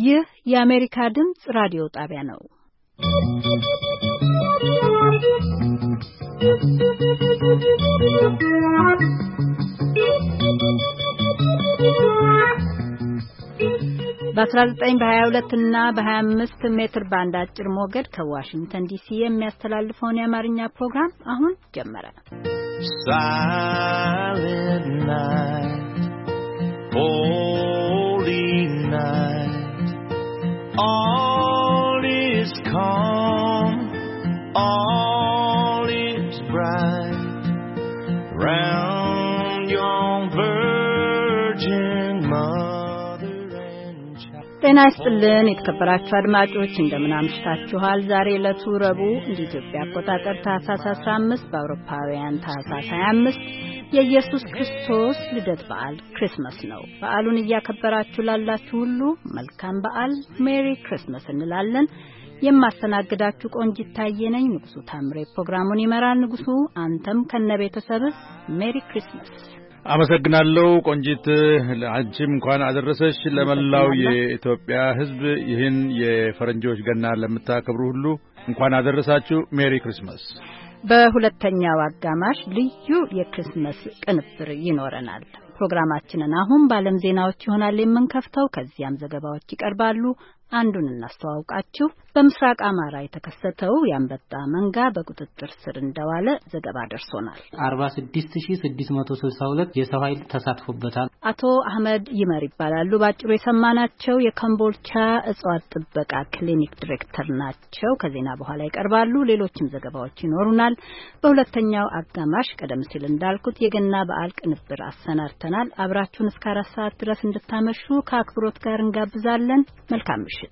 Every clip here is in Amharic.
ይህ የአሜሪካ ድምጽ ራዲዮ ጣቢያ ነው። በ19 በ22 እና በ25 ሜትር ባንድ አጭር ሞገድ ከዋሽንግተን ዲሲ የሚያስተላልፈውን የአማርኛ ፕሮግራም አሁን ጀመረ። Silent night, holy night, all is calm, all is bright, round your virgin mother and child. ጤና ይስጥልን የተከበራችሁ አድማጮች እንደምን አምሽታችኋል? ዛሬ ዕለቱ ረቡዕ እንደ ኢትዮጵያ አቆጣጠር ታህሳስ 15 በአውሮፓውያን ታህሳስ 25 የኢየሱስ ክርስቶስ ልደት በዓል ክሪስማስ ነው። በዓሉን እያከበራችሁ ላላችሁ ሁሉ መልካም በዓል ሜሪ ክሪስማስ እንላለን። የማስተናግዳችሁ ቆንጂት ታዬ ነኝ። ንጉሱ ታምሬ ፕሮግራሙን ይመራል። ንጉሱ አንተም ከነቤተሰብህ ሜሪ ክሪስማስ። አመሰግናለሁ ቆንጂት። አንቺም እንኳን አደረሰሽ። ለመላው የኢትዮጵያ ሕዝብ ይህን የፈረንጆች ገና ለምታከብሩ ሁሉ እንኳን አደረሳችሁ። ሜሪ ክሪስማስ። በሁለተኛው አጋማሽ ልዩ የክሪስማስ ቅንብር ይኖረናል። ፕሮግራማችንን አሁን በዓለም ዜናዎች ይሆናል የምንከፍተው። ከዚያም ዘገባዎች ይቀርባሉ። አንዱን እናስተዋውቃችሁ። በምስራቅ አማራ የተከሰተው የአንበጣ መንጋ በቁጥጥር ስር እንደዋለ ዘገባ ደርሶናል። 46662 የሰው ኃይል ተሳትፎበታል። አቶ አህመድ ይመር ይባላሉ። ባጭሩ የሰማናቸው የኮምቦልቻ እጽዋት ጥበቃ ክሊኒክ ዲሬክተር ናቸው። ከዜና በኋላ ይቀርባሉ። ሌሎችም ዘገባዎች ይኖሩናል። በሁለተኛው አጋማሽ ቀደም ሲል እንዳልኩት የገና በዓል ቅንብር አሰናድተናል። አብራችሁን እስከ 4 ሰዓት ድረስ እንድታመሹ ከአክብሮት ጋር እንጋብዛለን። መልካም ምሽት።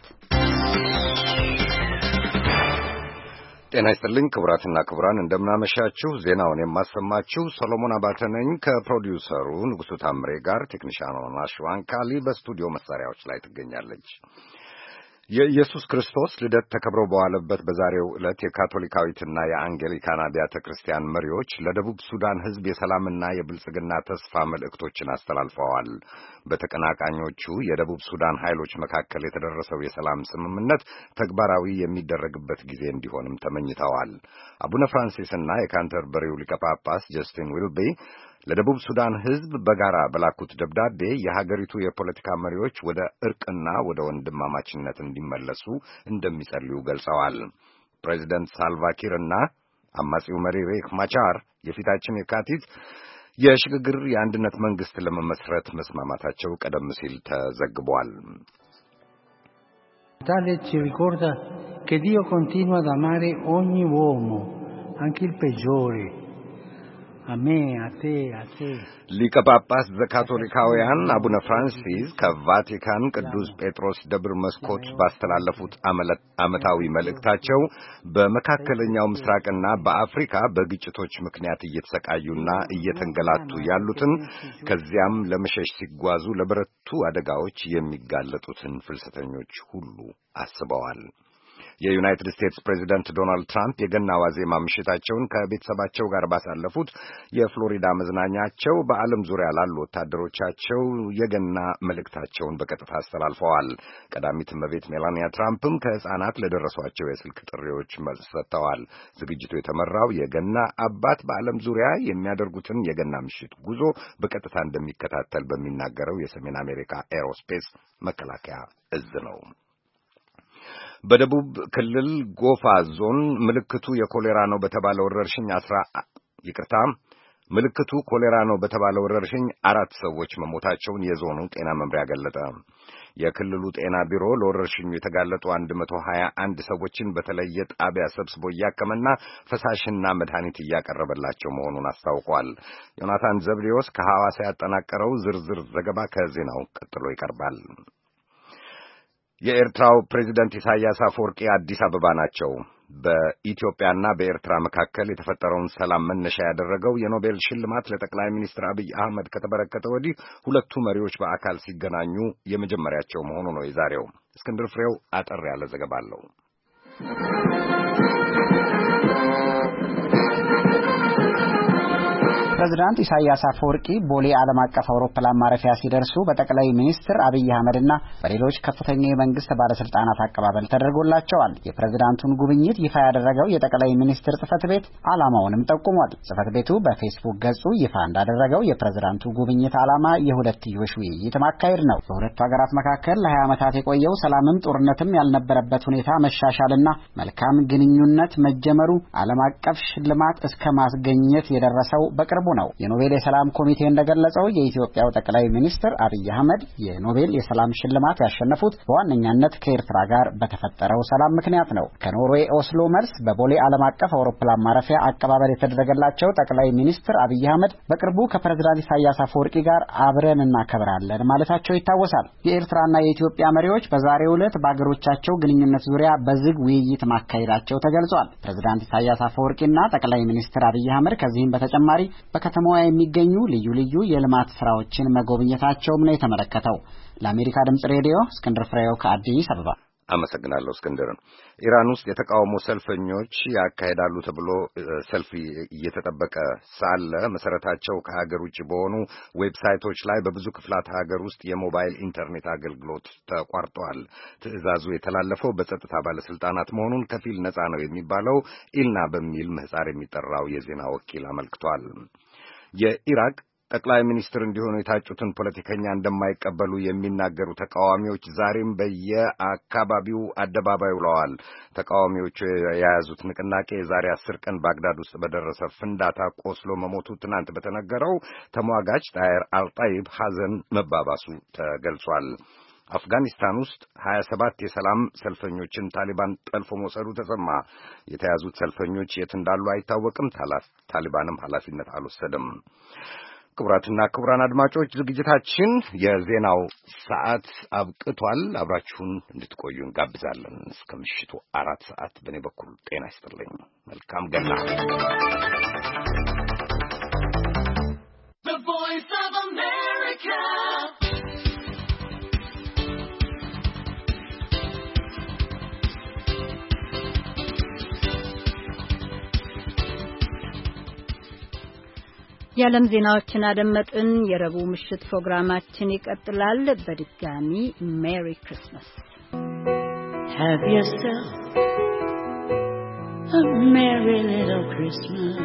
ጤና ይስጥልኝ ክቡራትና ክቡራን፣ እንደምናመሻችሁ። ዜናውን የማሰማችሁ ሰሎሞን አባተ ነኝ። ከፕሮዲውሰሩ ንጉሱ ታምሬ ጋር ቴክኒሻኑ ናሽዋን ካሊ በስቱዲዮ መሳሪያዎች ላይ ትገኛለች። የኢየሱስ ክርስቶስ ልደት ተከብሮ በዋለበት በዛሬው ዕለት የካቶሊካዊትና የአንጌሊካን አብያተ ክርስቲያን መሪዎች ለደቡብ ሱዳን ሕዝብ የሰላምና የብልጽግና ተስፋ መልእክቶችን አስተላልፈዋል። በተቀናቃኞቹ የደቡብ ሱዳን ኃይሎች መካከል የተደረሰው የሰላም ስምምነት ተግባራዊ የሚደረግበት ጊዜ እንዲሆንም ተመኝተዋል። አቡነ ፍራንሲስና የካንተርበሪው ሊቀ ጳጳስ ጀስቲን ዊልቢ ለደቡብ ሱዳን ሕዝብ በጋራ በላኩት ደብዳቤ የሀገሪቱ የፖለቲካ መሪዎች ወደ እርቅና ወደ ወንድማማችነት እንዲመለሱ እንደሚጸልዩ ገልጸዋል። ፕሬዚደንት ሳልቫኪር እና አማጺው መሪ ሪክ ማቻር የፊታችን የካቲት የሽግግር የአንድነት መንግስት ለመመስረት መስማማታቸው ቀደም ሲል ተዘግቧል። Tale ci ricorda che Dio continua ad amare ogni uomo, anche il peggiore. ሊቀ ጳጳስ ዘካቶሊካውያን አቡነ ፍራንሲስ ከቫቲካን ቅዱስ ጴጥሮስ ደብር መስኮት ባስተላለፉት ዓመታዊ መልእክታቸው በመካከለኛው ምስራቅና በአፍሪካ በግጭቶች ምክንያት እየተሰቃዩና እየተንገላቱ ያሉትን ከዚያም ለመሸሽ ሲጓዙ ለበረቱ አደጋዎች የሚጋለጡትን ፍልሰተኞች ሁሉ አስበዋል። የዩናይትድ ስቴትስ ፕሬዚደንት ዶናልድ ትራምፕ የገና ዋዜማ ምሽታቸውን ከቤተሰባቸው ጋር ባሳለፉት የፍሎሪዳ መዝናኛቸው በዓለም ዙሪያ ላሉ ወታደሮቻቸው የገና መልእክታቸውን በቀጥታ አስተላልፈዋል። ቀዳሚት እመቤት ሜላኒያ ትራምፕም ከሕፃናት ለደረሷቸው የስልክ ጥሪዎች መልስ ሰጥተዋል። ዝግጅቱ የተመራው የገና አባት በዓለም ዙሪያ የሚያደርጉትን የገና ምሽት ጉዞ በቀጥታ እንደሚከታተል በሚናገረው የሰሜን አሜሪካ ኤሮስፔስ መከላከያ እዝ ነው። በደቡብ ክልል ጎፋ ዞን ምልክቱ ኮሌራ ነው በተባለው ወረርሽኝ 4 ሰዎች መሞታቸውን የዞኑ ጤና መምሪያ ገለጠ። የክልሉ ጤና ቢሮ ለወረርሽኙ የተጋለጡ 121 ሰዎችን በተለየ ጣቢያ ሰብስቦ እያከመና ፈሳሽና መድኃኒት እያቀረበላቸው መሆኑን አስታውቋል። ዮናታን ዘብዴዎስ ከሐዋሳ ያጠናቀረው ዝርዝር ዘገባ ከዜናው ቀጥሎ ይቀርባል። የኤርትራው ፕሬዝዳንት ኢሳያስ አፈወርቂ አዲስ አበባ ናቸው። በኢትዮጵያና በኤርትራ መካከል የተፈጠረውን ሰላም መነሻ ያደረገው የኖቤል ሽልማት ለጠቅላይ ሚኒስትር አብይ አህመድ ከተበረከተ ወዲህ ሁለቱ መሪዎች በአካል ሲገናኙ የመጀመሪያቸው መሆኑ ነው የዛሬው። እስክንድር ፍሬው አጠር ያለ ዘገባ አለው። ፕሬዝዳንት ኢሳያስ አፈወርቂ ቦሌ ዓለም አቀፍ አውሮፕላን ማረፊያ ሲደርሱ በጠቅላይ ሚኒስትር አብይ አህመድና በሌሎች ከፍተኛ የመንግስት ባለስልጣናት አቀባበል ተደርጎላቸዋል። የፕሬዝዳንቱን ጉብኝት ይፋ ያደረገው የጠቅላይ ሚኒስትር ጽህፈት ቤት ዓላማውንም ጠቁሟል። ጽህፈት ቤቱ በፌስቡክ ገጹ ይፋ እንዳደረገው የፕሬዝዳንቱ ጉብኝት ዓላማ የሁለትዮሽ ውይይት ማካሄድ ነው። በሁለቱ ሀገራት መካከል ለ20 ዓመታት የቆየው ሰላምም ጦርነትም ያልነበረበት ሁኔታ መሻሻልና መልካም ግንኙነት መጀመሩ ዓለም አቀፍ ሽልማት እስከ ማስገኘት የደረሰው በቅርቡ ነው። የኖቤል የሰላም ኮሚቴ እንደገለጸው የኢትዮጵያው ጠቅላይ ሚኒስትር አብይ አህመድ የኖቤል የሰላም ሽልማት ያሸነፉት በዋነኛነት ከኤርትራ ጋር በተፈጠረው ሰላም ምክንያት ነው። ከኖርዌይ ኦስሎ መልስ በቦሌ ዓለም አቀፍ አውሮፕላን ማረፊያ አቀባበል የተደረገላቸው ጠቅላይ ሚኒስትር አብይ አህመድ በቅርቡ ከፕሬዝዳንት ኢሳያስ አፈወርቂ ጋር አብረን እናከብራለን ማለታቸው ይታወሳል። የኤርትራና የኢትዮጵያ መሪዎች በዛሬው ዕለት በአገሮቻቸው ግንኙነት ዙሪያ በዝግ ውይይት ማካሄዳቸው ተገልጿል። ፕሬዝዳንት ኢሳያስ አፈወርቂና ጠቅላይ ሚኒስትር አብይ አህመድ ከዚህም በተጨማሪ በከተማዋ የሚገኙ ልዩ ልዩ የልማት ስራዎችን መጎብኘታቸውም ነው የተመለከተው። ለአሜሪካ ድምጽ ሬዲዮ እስክንድር ፍሬው ከአዲስ አበባ። አመሰግናለሁ እስክንድር። ኢራን ውስጥ የተቃውሞ ሰልፈኞች ያካሄዳሉ ተብሎ ሰልፍ እየተጠበቀ ሳለ መሰረታቸው ከሀገር ውጭ በሆኑ ዌብሳይቶች ላይ በብዙ ክፍላት ሀገር ውስጥ የሞባይል ኢንተርኔት አገልግሎት ተቋርጧል። ትዕዛዙ የተላለፈው በጸጥታ ባለስልጣናት መሆኑን ከፊል ነፃ ነው የሚባለው ኢልና በሚል ምህጻር የሚጠራው የዜና ወኪል አመልክቷል። የኢራቅ ጠቅላይ ሚኒስትር እንዲሆኑ የታጩትን ፖለቲከኛ እንደማይቀበሉ የሚናገሩ ተቃዋሚዎች ዛሬም በየአካባቢው አደባባይ ውለዋል። ተቃዋሚዎቹ የያዙት ንቅናቄ የዛሬ 10 ቀን ባግዳድ ውስጥ በደረሰ ፍንዳታ ቆስሎ መሞቱ ትናንት በተነገረው ተሟጋች ጣይር አልጣይብ ሐዘን መባባሱ ተገልጿል። አፍጋኒስታን ውስጥ 27 የሰላም ሰልፈኞችን ታሊባን ጠልፎ መውሰዱ ተሰማ። የተያዙት ሰልፈኞች የት እንዳሉ አይታወቅም። ታሊባንም ኃላፊነት አልወሰደም። ክቡራትና ክቡራን አድማጮች ዝግጅታችን የዜናው ሰዓት አብቅቷል። አብራችሁን እንድትቆዩ እንጋብዛለን እስከ ምሽቱ 4 ሰዓት። በእኔ በኩል ጤና ይስጥልኝ። መልካም ገና። The Voice of America. የዓለም ዜናዎችን አደመጥን። የረቡዕ ምሽት ፕሮግራማችን ይቀጥላል። በድጋሚ ሜሪ ክሪስማስ። Have yourself a merry little Christmas.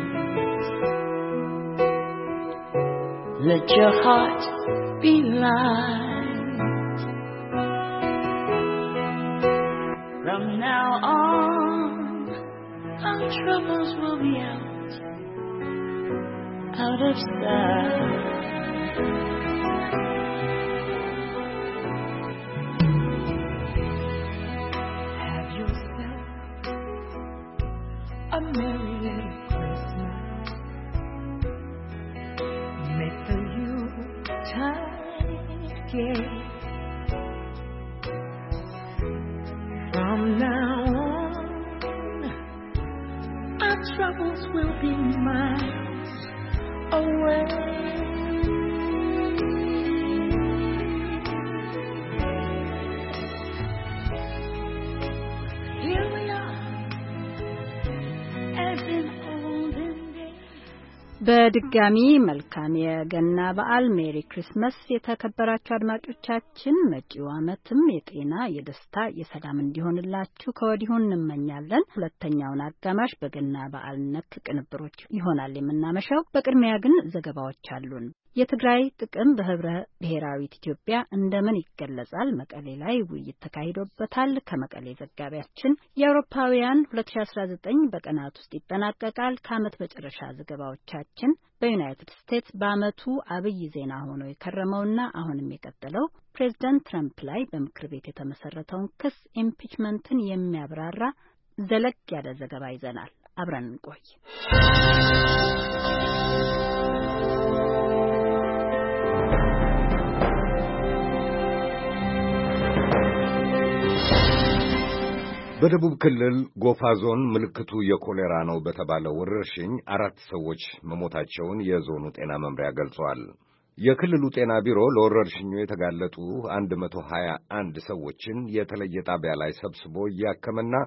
Let your heart be light. From now on, our troubles will be out of sight. Have yourself a merry little Christmas. Make the Yuletide gay. From now on, our troubles will be mine. Away. Here we are, as in olden days. በድጋሚ መልካም የገና በዓል ሜሪ ክሪስማስ። የተከበራችሁ አድማጮቻችን መጪው ዓመትም የጤና፣ የደስታ፣ የሰላም እንዲሆንላችሁ ከወዲሁ እንመኛለን። ሁለተኛውን አጋማሽ በገና በዓል ነክ ቅንብሮች ይሆናል የምናመሻው። በቅድሚያ ግን ዘገባዎች አሉን። የትግራይ ጥቅም በህብረ ብሔራዊት ኢትዮጵያ እንደምን ይገለጻል? መቀሌ ላይ ውይይት ተካሂዶበታል። ከመቀሌ ዘጋቢያችን የአውሮፓውያን 2019 በቀናት ውስጥ ይጠናቀቃል። ከዓመት መጨረሻ ዘገባዎቻችን በዩናይትድ ስቴትስ በዓመቱ አብይ ዜና ሆኖ የከረመውና አሁንም የቀጠለው ፕሬዝዳንት ትራምፕ ላይ በምክር ቤት የተመሰረተውን ክስ ኢምፒችመንትን የሚያብራራ ዘለግ ያለ ዘገባ ይዘናል። አብረን እንቆይ። በደቡብ ክልል ጎፋ ዞን ምልክቱ የኮሌራ ነው በተባለው ወረርሽኝ 4 ሰዎች መሞታቸውን የዞኑ ጤና መምሪያ ገልጿል። የክልሉ ጤና ቢሮ ለወረርሽኙ የተጋለጡ 121 ሰዎችን የተለየ ጣቢያ ላይ ሰብስቦ እያከመና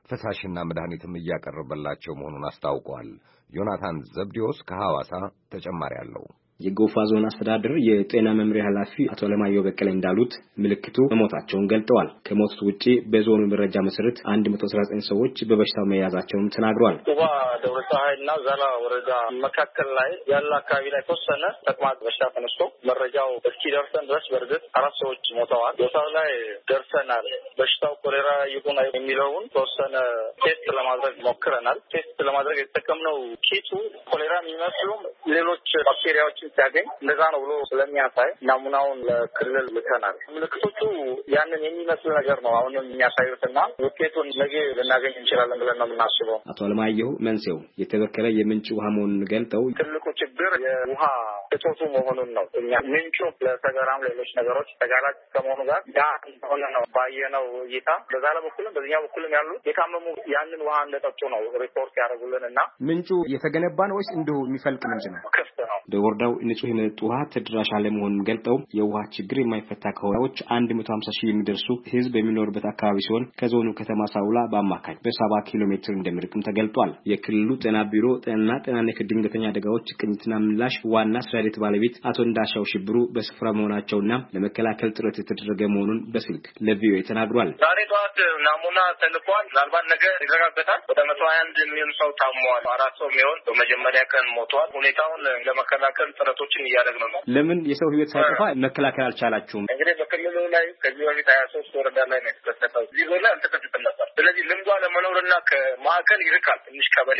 ፈሳሽና መድኃኒትም እያቀረበላቸው መሆኑን አስታውቋል። ዮናታን ዘብዲዮስ ከሐዋሳ ተጨማሪ አለው። የጎፋ ዞን አስተዳደር የጤና መምሪያ ኃላፊ አቶ ለማየሁ በቀለ እንዳሉት ምልክቱ መሞታቸውን ገልጠዋል። ከሞቱት ውጪ በዞኑ መረጃ መሰረት 119 ሰዎች በበሽታው መያዛቸውን ተናግረዋል። ጎፋ ደብረፀሐይና ዛላ ወረዳ መካከል ላይ ያለ አካባቢ ላይ ተወሰነ ተቅማጥ በሽታ ተነስቶ መረጃው እስኪደርሰን ድረስ በእርግጥ 4 ሰዎች ሞተዋል። ቦታው ላይ ደርሰናል። በሽታው ኮሌራ ይሁን የሚለውን ተወሰነ ቴስት ለማድረግ ሞክረናል። ቴስት ለማድረግ የተጠቀምነው ኪቱ ኮሌራ የሚመስሉ ሌሎች ባክቴሪያዎች ሲያገኝ እንደዛ ነው ብሎ ስለሚያሳይ ናሙናውን ለክልል ልከናል። ምልክቶቹ ያንን የሚመስል ነገር ነው አሁንም የሚያሳዩትና ውጤቱን ነገ ልናገኝ እንችላለን ብለን ነው የምናስበው። አቶ አለማየሁ መንሴው የተበከለ የምንጭ ውሃ መሆኑን ገልጠው ትልቁ ችግር የውሃ እጦቱ መሆኑን ነው። እኛ ምንጩ ለሰገራም ሌሎች ነገሮች ተጋላጭ ከመሆኑ ጋር ያ እንደሆነ ነው ባየነው እይታ። በዛ በኩልም በዚህኛው በኩልም ያሉት የታመሙ ያንን ውሃ እንደጠጡ ነው ሪፖርት ያደርጉልንና ምንጩ የተገነባ ነው ወይስ እንዲሁ የሚፈልቅ ምንጭ ነው? ክፍት ነው። በወረዳው ንጹህ የመጠጥ ውሃ ተደራሽ አለመሆኑን ገልጠው የውሃ ችግር የማይፈታ ከሆነዎች 150 ሺህ የሚደርሱ ህዝብ የሚኖርበት አካባቢ ሲሆን ከዞኑ ከተማ ሳውላ በአማካኝ በ7 ኪሎ ሜትር እንደሚርቅም ተገልጧል። የክልሉ ጤና ቢሮ ጤና ነክ ድንገተኛ አደጋዎች ቅኝትና ምላሽ ዋና ስራ ሂደት ባለቤት አቶ እንዳሻው ሽብሩ በስፍራ መሆናቸውና ለመከላከል ጥረት የተደረገ መሆኑን በስልክ ለቪኦኤ ተናግሯል። ዛሬ ጠዋት ናሙና ተልኳል። ምናልባት ነገ ይረጋገጣል። ወደ 121 የሚሆን ሰው ታሟል። 4 ሰው የሚሆን በመጀመሪያ ቀን ሞቷል። ሁኔታውን ለመከላከል ጥረቶችን እያደረግን ነው። ለምን የሰው ህይወት ሳይጠፋ መከላከል አልቻላችሁም? እንግዲህ በክልሉ ላይ ከዚህ በፊት 23 ወረዳ ላይ ነው የተከሰተው። እዚህ ዞን ላይ አልተከሰተም ነበር። ስለዚህ ልምዷ ለመኖርና ከማዕከል ይርቃል። ትንሽ ቀበሌ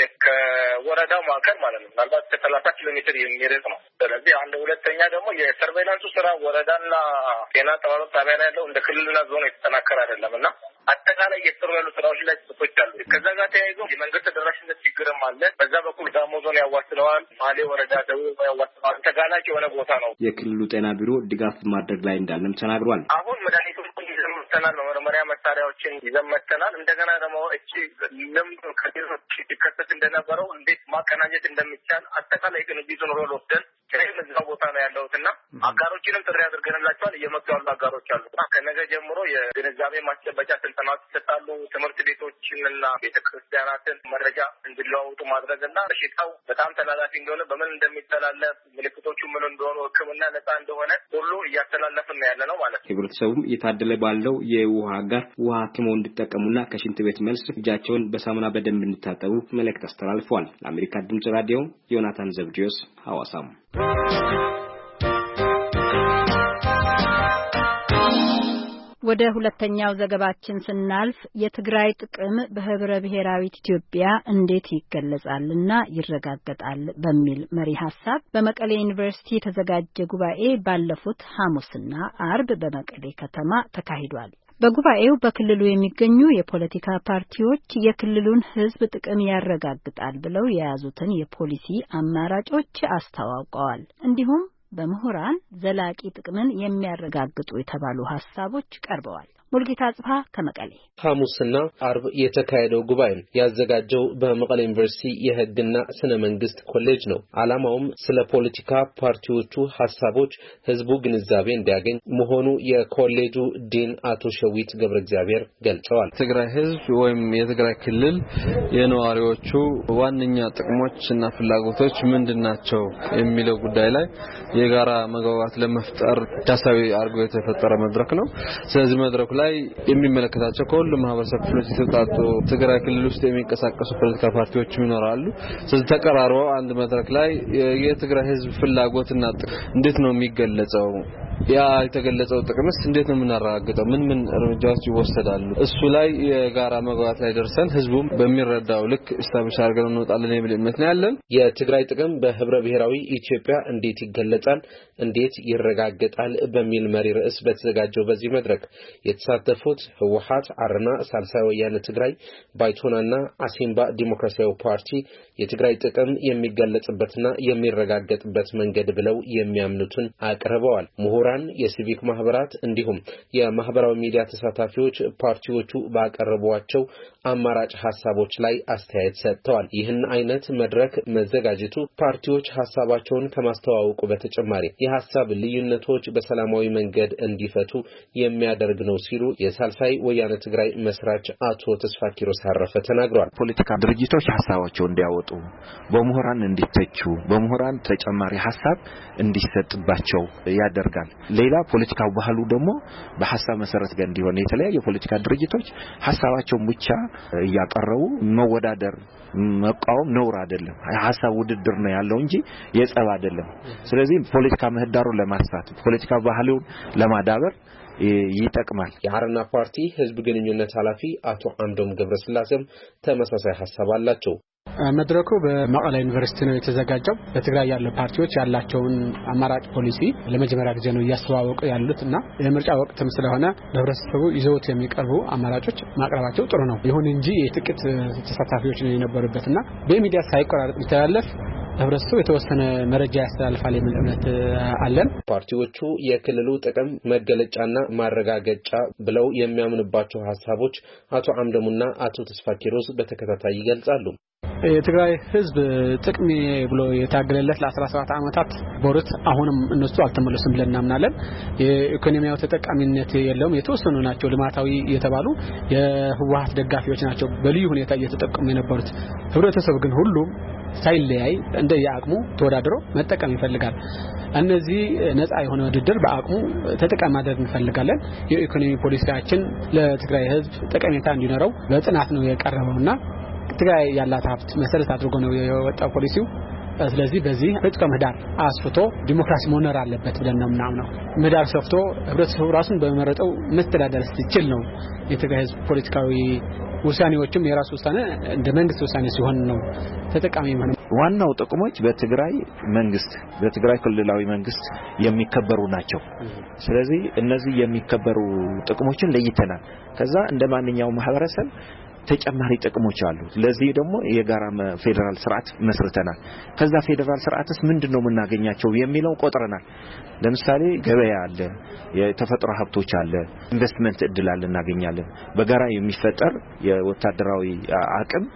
ከወረዳው ማዕከል ማለት ነው። ምናልባት ከ30 ኪሎ ሜትር የሚርቅ ነው። ስለዚህ ሁለተኛ ደግሞ የሰርቬይላንሱ ስራ ወረዳና ጤና አጠባበቅ ጣቢያ ላይ ያለው እንደ ክልልና ዞን የተጠናከረ አይደለምና አጠቃላይ የተሰሩ ያሉ ስራዎች ላይ ጽፎች አሉ። ከዛ ጋር ተያይዞ የመንገድ ተደራሽነት ችግርም አለ። በዛ በኩል ጋሞ ዞን ያዋስነዋል፣ ማሌ ወረዳ ደቡብ ያዋስነዋል። ተጋላጭ የሆነ ቦታ ነው። የክልሉ ጤና ቢሮ ድጋፍ ማድረግ ላይ እንዳለም ተናግሯል። አሁን መድኃኒቶችን ይዘመተናል፣ መመርመሪያ መሳሪያዎችን ይዘመተናል። እንደገና ደግሞ እቺ ልምድ ከሌሎች ሲከሰት እንደነበረው እንዴት ማቀናጀት እንደሚቻል አጠቃላይ ቅንጅቱን ሮል ወስደን ከይም እዛው ቦታ ነው ያለሁትና አጋሮችንም ጥሪ አድርገንላቸዋል። እየመጡ ያሉ አጋሮች አሉ። ከነገ ጀምሮ የግንዛቤ ማስጨበጫ ስልጠናዎች ይሰጣሉ። ትምህርት ቤቶችንና ቤተክርስቲያናትን መረጃ እንዲለዋወጡ ማድረግና በሽታው በጣም ተላላፊ እንደሆነ በምን እንደሚተላለፍ ምልክቶቹ ምን እንደሆኑ ሕክምና ነፃ እንደሆነ ሁሉ እያስተላለፍን ነው ያለ ነው ማለት ነው። ህብረተሰቡም እየታደለ ባለው የውሃ አጋር ውሃ ሀኪሞን እንዲጠቀሙና ከሽንት ቤት መልስ እጃቸውን በሳሙና በደንብ እንዲታጠቡ መልእክት አስተላልፈዋል። ለአሜሪካ ድምጽ ራዲዮ ዮናታን ዘብዲዮስ ሐዋሳም። ወደ ሁለተኛው ዘገባችን ስናልፍ የትግራይ ጥቅም በህብረ ብሔራዊት ኢትዮጵያ እንዴት ይገለጻልና ይረጋገጣል በሚል መሪ ሐሳብ በመቀሌ ዩኒቨርሲቲ የተዘጋጀ ጉባኤ ባለፉት ሐሙስና አርብ በመቀሌ ከተማ ተካሂዷል። በጉባኤው በክልሉ የሚገኙ የፖለቲካ ፓርቲዎች የክልሉን ህዝብ ጥቅም ያረጋግጣል ብለው የያዙትን የፖሊሲ አማራጮች አስተዋውቀዋል። እንዲሁም በምሁራን ዘላቂ ጥቅምን የሚያረጋግጡ የተባሉ ሐሳቦች ቀርበዋል። ሙልጌታ ጽፋ ከመቀሌ። ሐሙስና አርብ የተካሄደው ጉባኤ ያዘጋጀው በመቀሌ ዩኒቨርሲቲ የህግና ስነ መንግስት ኮሌጅ ነው። ዓላማውም ስለ ፖለቲካ ፓርቲዎቹ ሐሳቦች ህዝቡ ግንዛቤ እንዲያገኝ መሆኑ የኮሌጁ ዲን አቶ ሸዊት ገብረ እግዚአብሔር ገልጸዋል። ትግራይ ህዝብ ወይም የትግራይ ክልል የነዋሪዎቹ ዋነኛ ጥቅሞችና ፍላጎቶች ምንድናቸው የሚለው ጉዳይ ላይ የጋራ መግባባት ለመፍጠር ታሳቢ አድርጎ የተፈጠረ መድረክ ነው። ስለዚህ መድረኩ ላይ የሚመለከታቸው ከሁሉም ማህበረሰብ ክፍሎች የተውጣጡ ትግራይ ክልል ውስጥ የሚንቀሳቀሱ ፖለቲካ ፓርቲዎች ይኖራሉ። ስለዚህ ተቀራርበው አንድ መድረክ ላይ የትግራይ ህዝብ ፍላጎትና እንዴት ነው የሚገለጸው፣ ያ የተገለጸው ጥቅምስ እንዴት ነው የምናረጋግጠው፣ ምን እርምጃዎች ይወሰዳሉ፣ እሱ ላይ የጋራ መግባባት ላይ ደርሰን ህዝቡም በሚረዳው ልክ ስታብሊሽ አድርገን እንወጣለን የሚል እምነት ነው ያለን። የትግራይ ጥቅም በህብረ ብሔራዊ ኢትዮጵያ እንዴት ይገለጻል፣ እንዴት ይረጋገጣል በሚል መሪ ርዕስ በተዘጋጀው በዚህ መድረክ የተሳተፉት ህወሓት፣ አረና፣ ሳልሳይ ወያነ ትግራይ፣ ባይቶናና አሲምባ ዲሞክራሲያዊ ፓርቲ የትግራይ ጥቅም የሚገለጽበትና የሚረጋገጥበት መንገድ ብለው የሚያምኑትን አቅርበዋል። ምሁራን፣ የሲቪክ ማህበራት እንዲሁም የማህበራዊ ሚዲያ ተሳታፊዎች ፓርቲዎቹ ባቀረቧቸው አማራጭ ሐሳቦች ላይ አስተያየት ሰጥተዋል። ይህን አይነት መድረክ መዘጋጀቱ ፓርቲዎች ሐሳባቸውን ከማስተዋወቁ በተጨማሪ የሐሳብ ልዩነቶች በሰላማዊ መንገድ እንዲፈቱ የሚያደርግ ነው ሲሉ የሳልሳይ ወያነ ትግራይ መስራች አቶ ተስፋ ኪሮስ አረፈ ተናግረዋል። ፖለቲካ ድርጅቶች ሐሳባቸውን እንዲያወጡ፣ በምሁራን እንዲተቹ፣ በምሁራን ተጨማሪ ሐሳብ እንዲሰጥባቸው ያደርጋል። ሌላ ፖለቲካው ባህሉ ደግሞ በሐሳብ መሰረት ጋር እንዲሆን የተለያየ ፖለቲካ ድርጅቶች ሐሳባቸውን ብቻ ያቀርቡ መወዳደር መቃወም ነውር አይደለም። ሐሳብ ውድድር ነው ያለው እንጂ የጸብ አይደለም። ስለዚህ ፖለቲካ ምህዳሩን ለማስፋት ፖለቲካ ባህሉን ለማዳበር ይጠቅማል። የአረና ፓርቲ ህዝብ ግንኙነት ኃላፊ አቶ አምዶም ገብረስላሴም ተመሳሳይ ሐሳብ አላቸው። መድረኩ በመቀለ ዩኒቨርሲቲ ነው የተዘጋጀው። በትግራይ ያሉ ፓርቲዎች ያላቸውን አማራጭ ፖሊሲ ለመጀመሪያ ጊዜ ነው ያስተዋወቁ ያሉትና የምርጫ ወቅትም ስለሆነ ለህብረተሰቡ ይዘውት የሚቀርቡ አማራጮች ማቅረባቸው ጥሩ ነው። ይሁን እንጂ የጥቂት ተሳታፊዎች ነው የነበሩበትና በሚዲያ ሳይቆራረጥ ቢተላለፍ ህብረተሰቡ የተወሰነ መረጃ ያስተላልፋል የሚል እምነት አለን። ፓርቲዎቹ የክልሉ ጥቅም መገለጫና ማረጋገጫ ብለው የሚያምኑባቸው ሐሳቦች አቶ አምደሙና አቶ ተስፋ ኪሮስ በተከታታይ ይገልጻሉ። የትግራይ ህዝብ ጥቅም ብሎ የታገለለት ለ17 ዓመታት ቦርት አሁንም እነሱ አልተመለሱም ብለን እናምናለን። የኢኮኖሚያዊ ተጠቃሚነት የለውም። የተወሰኑ ናቸው ልማታዊ የተባሉ የህወሓት ደጋፊዎች ናቸው በልዩ ሁኔታ እየተጠቀሙ የነበሩት። ህብረተሰቡ ግን ሁሉ ሳይለያይ እንደየአቅሙ ተወዳድሮ መጠቀም ይፈልጋል። እነዚህ ነፃ የሆነ ውድድር በአቅሙ ተጠቃሚ ማድረግ እንፈልጋለን። የኢኮኖሚ ፖሊሲያችን ለትግራይ ህዝብ ጠቀሜታ እንዲኖረው በጥናት ነው የቀረበውና ትግራይ ያላት ሀብት መሰረት አድርጎ ነው የወጣው ፖሊሲው። ስለዚህ በዚህ ፖለቲካ ምህዳር አስፍቶ ዲሞክራሲ መኖር አለበት ብለን ነው የምናምነው። ምህዳር ሰፍቶ ህብረተሰቡ ራሱን በመረጠው መስተዳደር ሲችል ነው የትግራይ ህዝብ ፖለቲካዊ ውሳኔዎችም የራሱ ውሳኔ እንደ መንግስት ውሳኔ ሲሆን ነው ተጠቃሚ ማለት። ዋናው ጥቅሞች በትግራይ መንግስት በትግራይ ክልላዊ መንግስት የሚከበሩ ናቸው። ስለዚህ እነዚህ የሚከበሩ ጥቅሞችን ለይተናል። ከዛ እንደማንኛውም ማህበረሰብ ተጨማሪ ጥቅሞች አሉ። ለዚህ ደግሞ የጋራ ፌደራል ስርዓት መስርተናል። ከዛ ፌደራል ስርዓትስ ምንድነው የምናገኛቸው የሚለው ቆጥረናል። ለምሳሌ ገበያ አለ፣ የተፈጥሮ ሀብቶች አለ፣ ኢንቨስትመንት እድል አለ እናገኛለን። በጋራ የሚፈጠር የወታደራዊ አቅም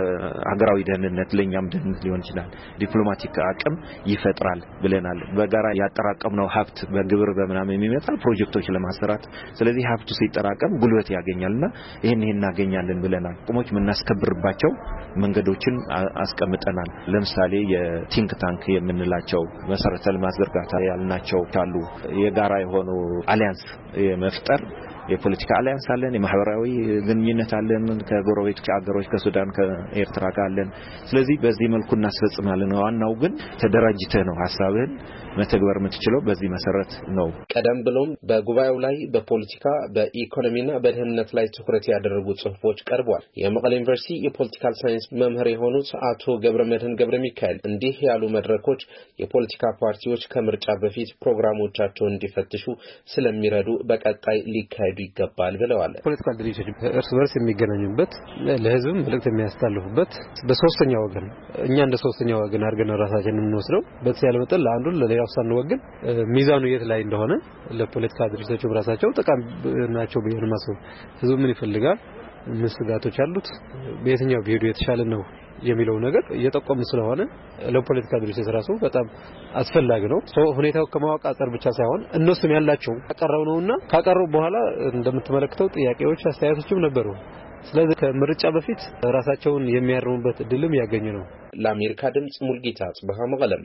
ለሀገራዊ ደህንነት ለኛም ደህንነት ሊሆን ይችላል ዲፕሎማቲክ አቅም ይፈጥራል ብለናል። በጋራ ያጠራቀምነው ሀብት በግብር በመናም የሚመጣ ፕሮጀክቶች ለማሰራት ስለዚህ ሀብቱ ሲጠራቀም ጉልበት ያገኛልና ይሄን እናገኛለን ብለን ጥቅሞች ምናስከብርባቸው መንገዶችን አስቀምጠናል። ለምሳሌ የቲንክ ታንክ የምንላቸው መሰረተ ልማት ዝርጋታ ያልናቸው አሉ። የጋራ የሆኑ አሊያንስ የመፍጠር የፖለቲካ አሊያንስ አለን። የማህበራዊ ግንኙነት አለን ከጎረቤት ሀገሮች ከሱዳን ከኤርትራ ጋር አለን። ስለዚህ በዚህ መልኩ እናስፈጽማለን። ዋናው ግን ተደራጅተህ ነው ሐሳብህን መተግበር የምትችለው በዚህ መሰረት ነው። ቀደም ብሎም በጉባኤው ላይ በፖለቲካ በኢኮኖሚና በደህንነት ላይ ትኩረት ያደረጉ ጽሁፎች ቀርበዋል። የመቀሌ ዩኒቨርሲቲ የፖለቲካል ሳይንስ መምህር የሆኑት አቶ ገብረመድህን ገብረሚካኤል እንዲህ ያሉ መድረኮች የፖለቲካ ፓርቲዎች ከምርጫ በፊት ፕሮግራሞቻቸውን እንዲፈትሹ ስለሚረዱ በቀጣይ ሊካሄዱ ይገባል ብለዋል። ፖለቲካል ድርጅቶች እርስ በርስ የሚገናኙበት ለህዝብ መልእክት የሚያስተላልፉበት በሶስተኛ ወገን እኛ እንደ ሶስተኛ ወገን አድርገን ራሳችንን እንወስደው በተያለ መጠን ለአንዱ ለሌላው ሳንወግን ሚዛኑ የት ላይ እንደሆነ ለፖለቲካ ድርጅቶች ራሳቸው ጠቃሚ ናቸው ብዬ ማሰብ ህዝቡ ምን ይፈልጋል ምን ስጋቶች አሉት በየትኛው ቢሄዱ የተሻለ ነው የሚለው ነገር እየጠቆም ስለሆነ ለፖለቲካ ድርጅቶች ራሱ በጣም አስፈላጊ ነው። ሁኔታው ከማወቅ አንፃር ብቻ ሳይሆን እነሱም ያላቸው አቀራው ነውና ካቀረቡ በኋላ እንደምትመለከተው ጥያቄዎች አስተያየቶችም ነበሩ። ስለዚህ ከምርጫ በፊት ራሳቸውን የሚያርሙበት እድልም ያገኙ ነው። ለአሜሪካ ድምጽ ሙልጌታ ጽበሃ መቀለም።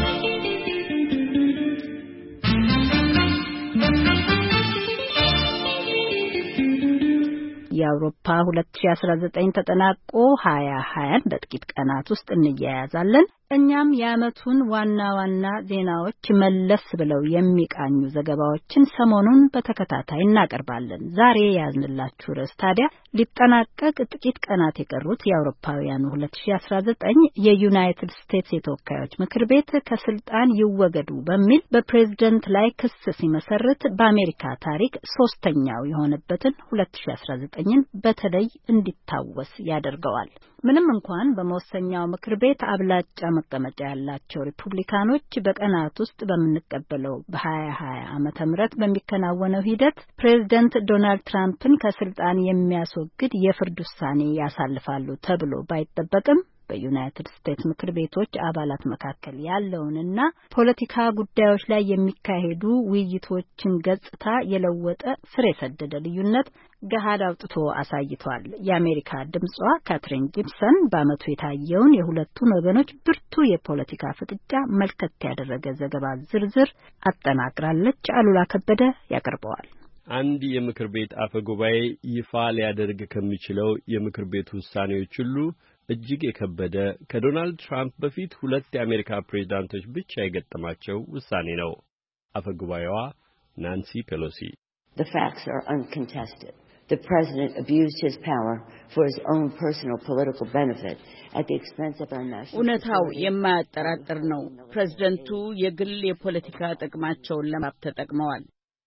የአውሮፓ 2019 ተጠናቆ 2020 በጥቂት ቀናት ውስጥ እንያያዛለን። እኛም የዓመቱን ዋና ዋና ዜናዎች መለስ ብለው የሚቃኙ ዘገባዎችን ሰሞኑን በተከታታይ እናቀርባለን። ዛሬ ያዝንላችሁ ርዕስ ታዲያ ሊጠናቀቅ ጥቂት ቀናት የቀሩት የአውሮፓውያኑ 2019 የዩናይትድ ስቴትስ የተወካዮች ምክር ቤት ከስልጣን ይወገዱ በሚል በፕሬዝደንት ላይ ክስ ሲመሰርት በአሜሪካ ታሪክ ሶስተኛው የሆነበትን 2019ን በተለይ እንዲታወስ ያደርገዋል። ምንም እንኳን በመወሰኛው ምክር ቤት አብላጫ መቀመጫ ያላቸው ሪፑብሊካኖች በቀናት ውስጥ በምንቀበለው በ2020 ዓመተ ምህረት በሚከናወነው ሂደት ፕሬዝዳንት ዶናልድ ትራምፕን ከስልጣን የሚያስወግድ የፍርድ ውሳኔ ያሳልፋሉ ተብሎ ባይጠበቅም በዩናይትድ ስቴትስ ምክር ቤቶች አባላት መካከል ያለውንና ፖለቲካ ጉዳዮች ላይ የሚካሄዱ ውይይቶችን ገጽታ የለወጠ ስር የሰደደ ልዩነት ገሃድ አውጥቶ አሳይቷል። የአሜሪካ ድምጿ ካትሪን ጊብሰን በዓመቱ የታየውን የሁለቱን ወገኖች ብርቱ የፖለቲካ ፍጥጫ መልከት ያደረገ ዘገባ ዝርዝር አጠናቅራለች። አሉላ ከበደ ያቀርበዋል። አንድ የምክር ቤት አፈ ጉባኤ ይፋ ሊያደርግ ከሚችለው የምክር ቤት ውሳኔዎች ሁሉ እጅግ የከበደ ከዶናልድ ትራምፕ በፊት ሁለት የአሜሪካ ፕሬዝዳንቶች ብቻ የገጠማቸው ውሳኔ ነው። አፈ ጉባኤዋ ናንሲ ፔሎሲ The facts are uncontested. The president abused his power for his own personal political benefit at the expense of our national security. እውነታው የማያጠራጥር ነው። ፕሬዝዳንቱ የግል የፖለቲካ ጥቅማቸውን ለማብ ተጠቅመዋል።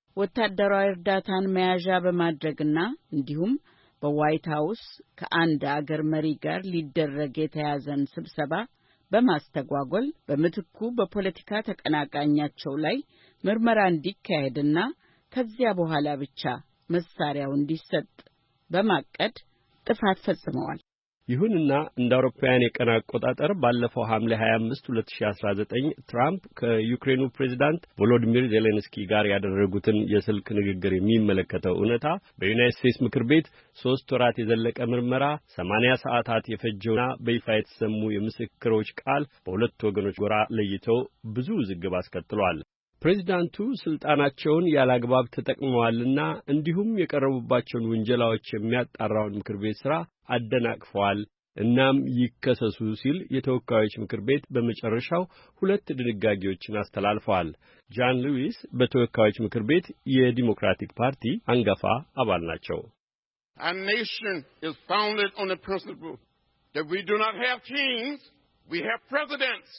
ወታደራዊ እርዳታን መያዣ በማድረግና እንዲሁም በዋይት ሃውስ ከአንድ አገር መሪ ጋር ሊደረግ የተያዘን ስብሰባ በማስተጓጎል በምትኩ በፖለቲካ ተቀናቃኛቸው ላይ ምርመራ እንዲካሄድና ከዚያ በኋላ ብቻ መሳሪያው እንዲሰጥ በማቀድ ጥፋት ፈጽመዋል። ይሁንና እንደ አውሮፓውያን የቀን አቆጣጠር ባለፈው ሐምሌ 25 2019 ትራምፕ ከዩክሬኑ ፕሬዝዳንት ቮሎዲሚር ዜሌንስኪ ጋር ያደረጉትን የስልክ ንግግር የሚመለከተው እውነታ በዩናይትድ ስቴትስ ምክር ቤት 3 ወራት የዘለቀ ምርመራ 80 ሰዓታት የፈጀውና በይፋ የተሰሙ የምስክሮች ቃል በሁለት ወገኖች ጎራ ለይተው ብዙ ውዝግብ አስከትሏል። ፕሬዝዳንቱ ስልጣናቸውን ያላግባብ ተጠቅመዋልና እንዲሁም የቀረቡባቸውን ውንጀላዎች የሚያጣራውን ምክር ቤት ሥራ አደናቅፈዋል። እናም ይከሰሱ ሲል የተወካዮች ምክር ቤት በመጨረሻው 2 ድንጋጌዎችን አስተላልፈዋል። ጃን ሉዊስ በተወካዮች ምክር ቤት የዲሞክራቲክ ፓርቲ አንጋፋ አባል ናቸው። Our nation is founded on the principle that we do not have kings, we have presidents.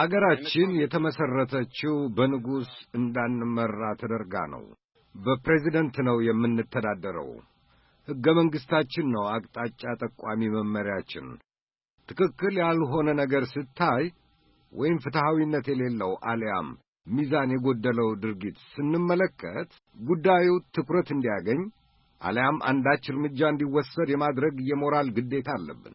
አገራችን የተመሰረተችው በንጉስ እንዳንመራ ተደርጋ ነው። በፕሬዝደንት ነው የምንተዳደረው። ሕገ መንግስታችን ነው አቅጣጫ ጠቋሚ መመሪያችን። ትክክል ያልሆነ ነገር ስታይ ወይም ፍትሃዊነት የሌለው አልያም ሚዛን የጎደለው ድርጊት ስንመለከት ጉዳዩ ትኩረት እንዲያገኝ አልያም አንዳች እርምጃ እንዲወሰድ የማድረግ የሞራል ግዴታ አለብን።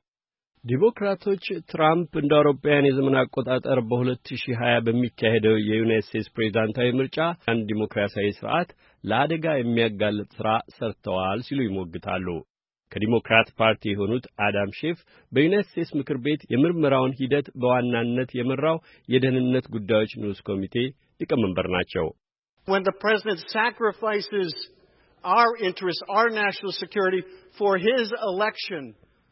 ዲሞክራቶች ትራምፕ እንደ አውሮፓውያን የዘመን አቆጣጠር በ2020 በሚካሄደው የዩናይትድ ስቴትስ ፕሬዝዳንታዊ ምርጫ አንድ ዲሞክራሲያዊ ስርዓት ለአደጋ የሚያጋልጥ ሥራ ሰርተዋል ሲሉ ይሞግታሉ። ከዲሞክራት ፓርቲ የሆኑት አዳም ሼፍ በዩናይትድ ስቴትስ ምክር ቤት የምርመራውን ሂደት በዋናነት የመራው የደህንነት ጉዳዮች ንዑስ ኮሚቴ ሊቀመንበር ናቸው። When the president sacrifices our interests, our national security for his election,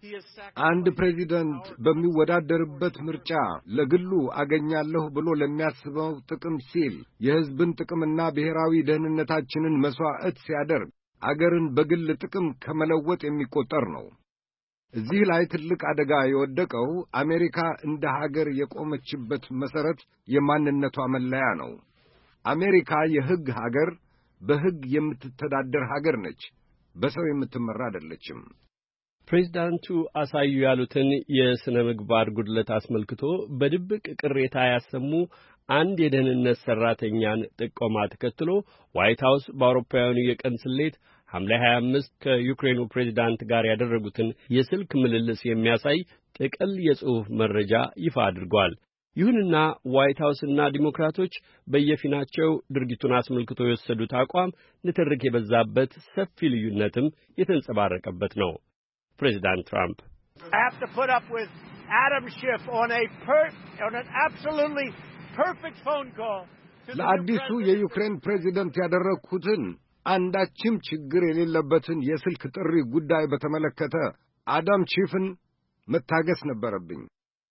አንድ ፕሬዚደንት በሚወዳደርበት ምርጫ ለግሉ አገኛለሁ ብሎ ለሚያስበው ጥቅም ሲል የሕዝብን ጥቅምና ብሔራዊ ደህንነታችንን መስዋዕት ሲያደርግ አገርን በግል ጥቅም ከመለወጥ የሚቆጠር ነው። እዚህ ላይ ትልቅ አደጋ የወደቀው አሜሪካ እንደ ሀገር የቆመችበት መሰረት የማንነቷ መለያ ነው። አሜሪካ የሕግ ሀገር፣ በሕግ የምትተዳደር ሀገር ነች። በሰው የምትመራ አይደለችም። ፕሬዝዳንቱ አሳዩ ያሉትን የሥነ ምግባር ጉድለት አስመልክቶ በድብቅ ቅሬታ ያሰሙ አንድ የደህንነት ሠራተኛን ጥቆማ ተከትሎ ዋይት ሃውስ በአውሮፓውያኑ የቀን ስሌት ሐምሌ 25 ከዩክሬኑ ፕሬዝዳንት ጋር ያደረጉትን የስልክ ምልልስ የሚያሳይ ጥቅል የጽሑፍ መረጃ ይፋ አድርጓል። ይሁንና ዋይት ሃውስና ዲሞክራቶች በየፊናቸው ድርጊቱን አስመልክቶ የወሰዱት አቋም ንትርክ የበዛበት ሰፊ ልዩነትም የተንጸባረቀበት ነው። President Trump. I have to put up with Adam Schiff on an absolutely perfect phone call. ለአዲሱ የዩክሬን ፕሬዝዳንት ያደረኩትን አንዳችም ችግር የሌለበትን የስልክ ጥሪ ጉዳይ በተመለከተ አዳም ሺፍን መታገስ ነበረብኝ።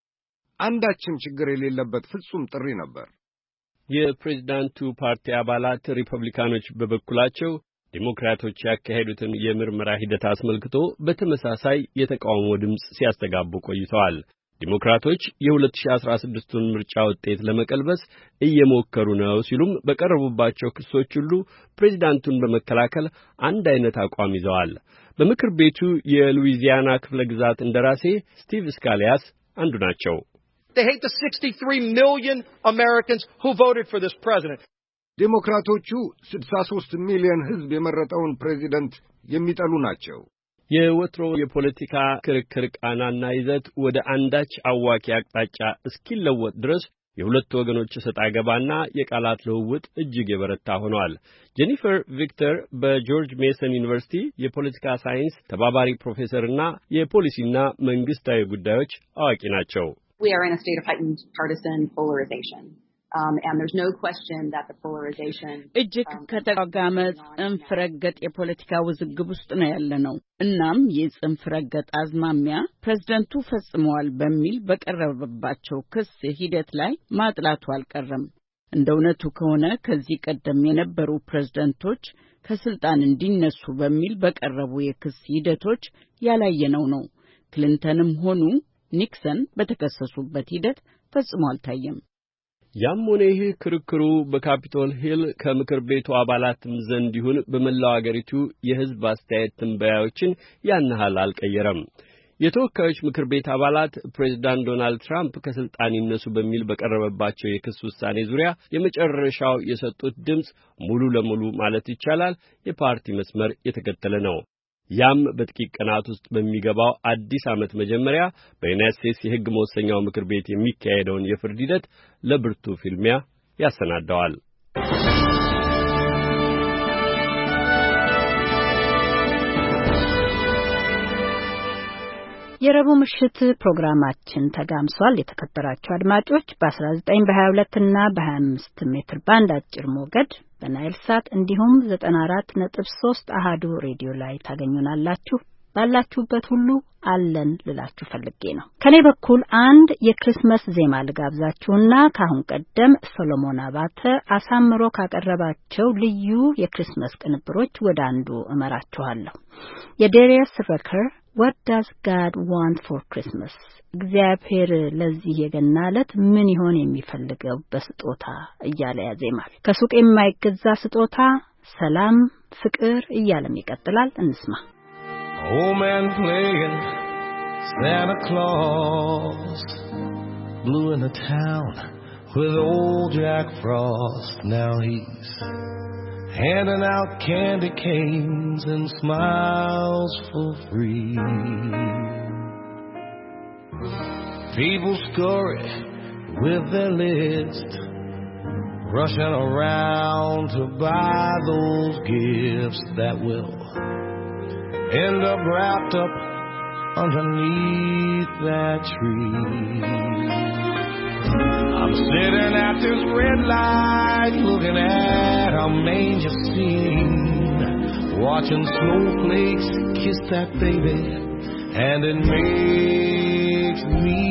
አንዳችም ችግር የሌለበት ፍጹም ጥሪ ነበር። የፕሬዝዳንቱ ፓርቲ አባላት ሪፐብሊካኖች በበኩላቸው ዲሞክራቶች ያካሄዱትን የምርመራ ሂደት አስመልክቶ በተመሳሳይ የተቃውሞ ድምጽ ሲያስተጋቡ ቆይተዋል። ዲሞክራቶች የ2016ን ምርጫ ውጤት ለመቀልበስ እየሞከሩ ነው ሲሉም በቀረቡባቸው ክሶች ሁሉ ፕሬዝዳንቱን በመከላከል አንድ አይነት አቋም ይዘዋል። በምክር ቤቱ የሉዊዚያና ክፍለ ግዛት እንደራሴ ስቲቭ ስካሊያስ አንዱ ናቸው። They hate the 63 million Americans who voted for this president. ዴሞክራቶቹ 63 ሚሊዮን ሕዝብ የመረጠውን ፕሬዚደንት የሚጠሉ ናቸው። የወትሮ የፖለቲካ ክርክር ቃናና ይዘት ወደ አንዳች አዋኪ አቅጣጫ እስኪለወጥ ድረስ የሁለት ወገኖች ሰጣ ገባና የቃላት ልውውጥ እጅግ የበረታ ሆኗል። ጄኒፈር ቪክተር በጆርጅ ሜሰን ዩኒቨርሲቲ የፖለቲካ ሳይንስ ተባባሪ ፕሮፌሰርና የፖሊሲና መንግስታዊ ጉዳዮች አዋቂ ናቸው። We are in a state of heightened partisan polarization. And there's no question that the polarization እጅግ ከተጋጋመ ጽንፍ ረገጥ የፖለቲካ ውዝግብ ውስጥ ነው ያለነው። እናም የጽንፍ ረገጥ አዝማሚያ ፕሬዝዳንቱ ፈጽመዋል በሚል በቀረበባቸው ክስ ሂደት ላይ ማጥላቱ አልቀረም። እንደ እውነቱ ከሆነ ከዚህ ቀደም የነበሩ ፕሬዝዳንቶች ከስልጣን እንዲነሱ በሚል በቀረቡ የክስ ሂደቶች ያላየነው ነው። ክሊንተንም ሆኑ ኒክሰን በተከሰሱበት ሂደት ፈጽሞ አልታየም። ያም ሆነ ይህ ክርክሩ በካፒቶል ሂል ከምክር ቤቱ አባላትም ዘንድ ይሁን በመላው አገሪቱ የሕዝብ አስተያየት ትንበያዎችን ያንሃል አልቀየረም። የተወካዮች ምክር ቤት አባላት ፕሬዝዳንት ዶናልድ ትራምፕ ከስልጣን ይነሱ በሚል በቀረበባቸው የክስ ውሳኔ ዙሪያ የመጨረሻው የሰጡት ድምጽ ሙሉ ለሙሉ ማለት ይቻላል የፓርቲ መስመር የተከተለ ነው። ያም በጥቂት ቀናት ውስጥ በሚገባው አዲስ ዓመት መጀመሪያ በዩናይትድ ስቴትስ የሕግ መወሰኛው ምክር ቤት የሚካሄደውን የፍርድ ሂደት ለብርቱ ፍልሚያ ያሰናዳዋል። የረቡዕ ምሽት ፕሮግራማችን ተጋምሷል። የተከበራችሁ አድማጮች በ19 በ22 እና በ25 ሜትር ባንድ አጭር ሞገድ በናይል ሳት እንዲሁም 94.3 አሃዱ ሬዲዮ ላይ ታገኙናላችሁ። ባላችሁበት ሁሉ አለን ልላችሁ ፈልጌ ነው። ከኔ በኩል አንድ የክሪስማስ ዜማ ልጋብዛችሁና ካሁን ቀደም ሶሎሞን አባተ አሳምሮ ካቀረባቸው ልዩ የክሪስማስ ቅንብሮች ወደ አንዱ እመራችኋለሁ። የዴሪየስ ረከር What does God want for Christmas? እግዚአብሔር ለዚህ የገና ዕለት ምን ይሆን የሚፈልገው በስጦታ እያለ ያዜማል። ከሱቅ የማይገዛ ስጦታ፣ ሰላም፣ ፍቅር እያለም ይቀጥላል። እንስማ። Old man playing Santa Claus blew in the town with old Jack Frost. Now he's handing out candy canes and smiles for free. People scurry with their list, rushing around to buy those gifts that will end up wrapped up underneath that tree. I'm sitting at this red light looking at a manger scene, watching snowflakes kiss that baby, and it makes me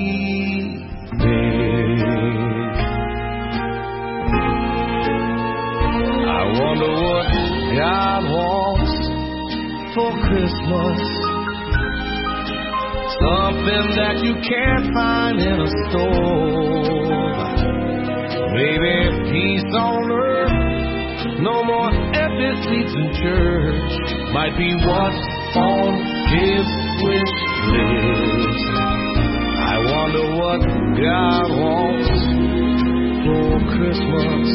think. I wonder what God wants for Christmas. Something that you can't find in a store. Maybe peace on earth, no more empty seats in church, might be what's on His wish list. I wonder what God wants for Christmas.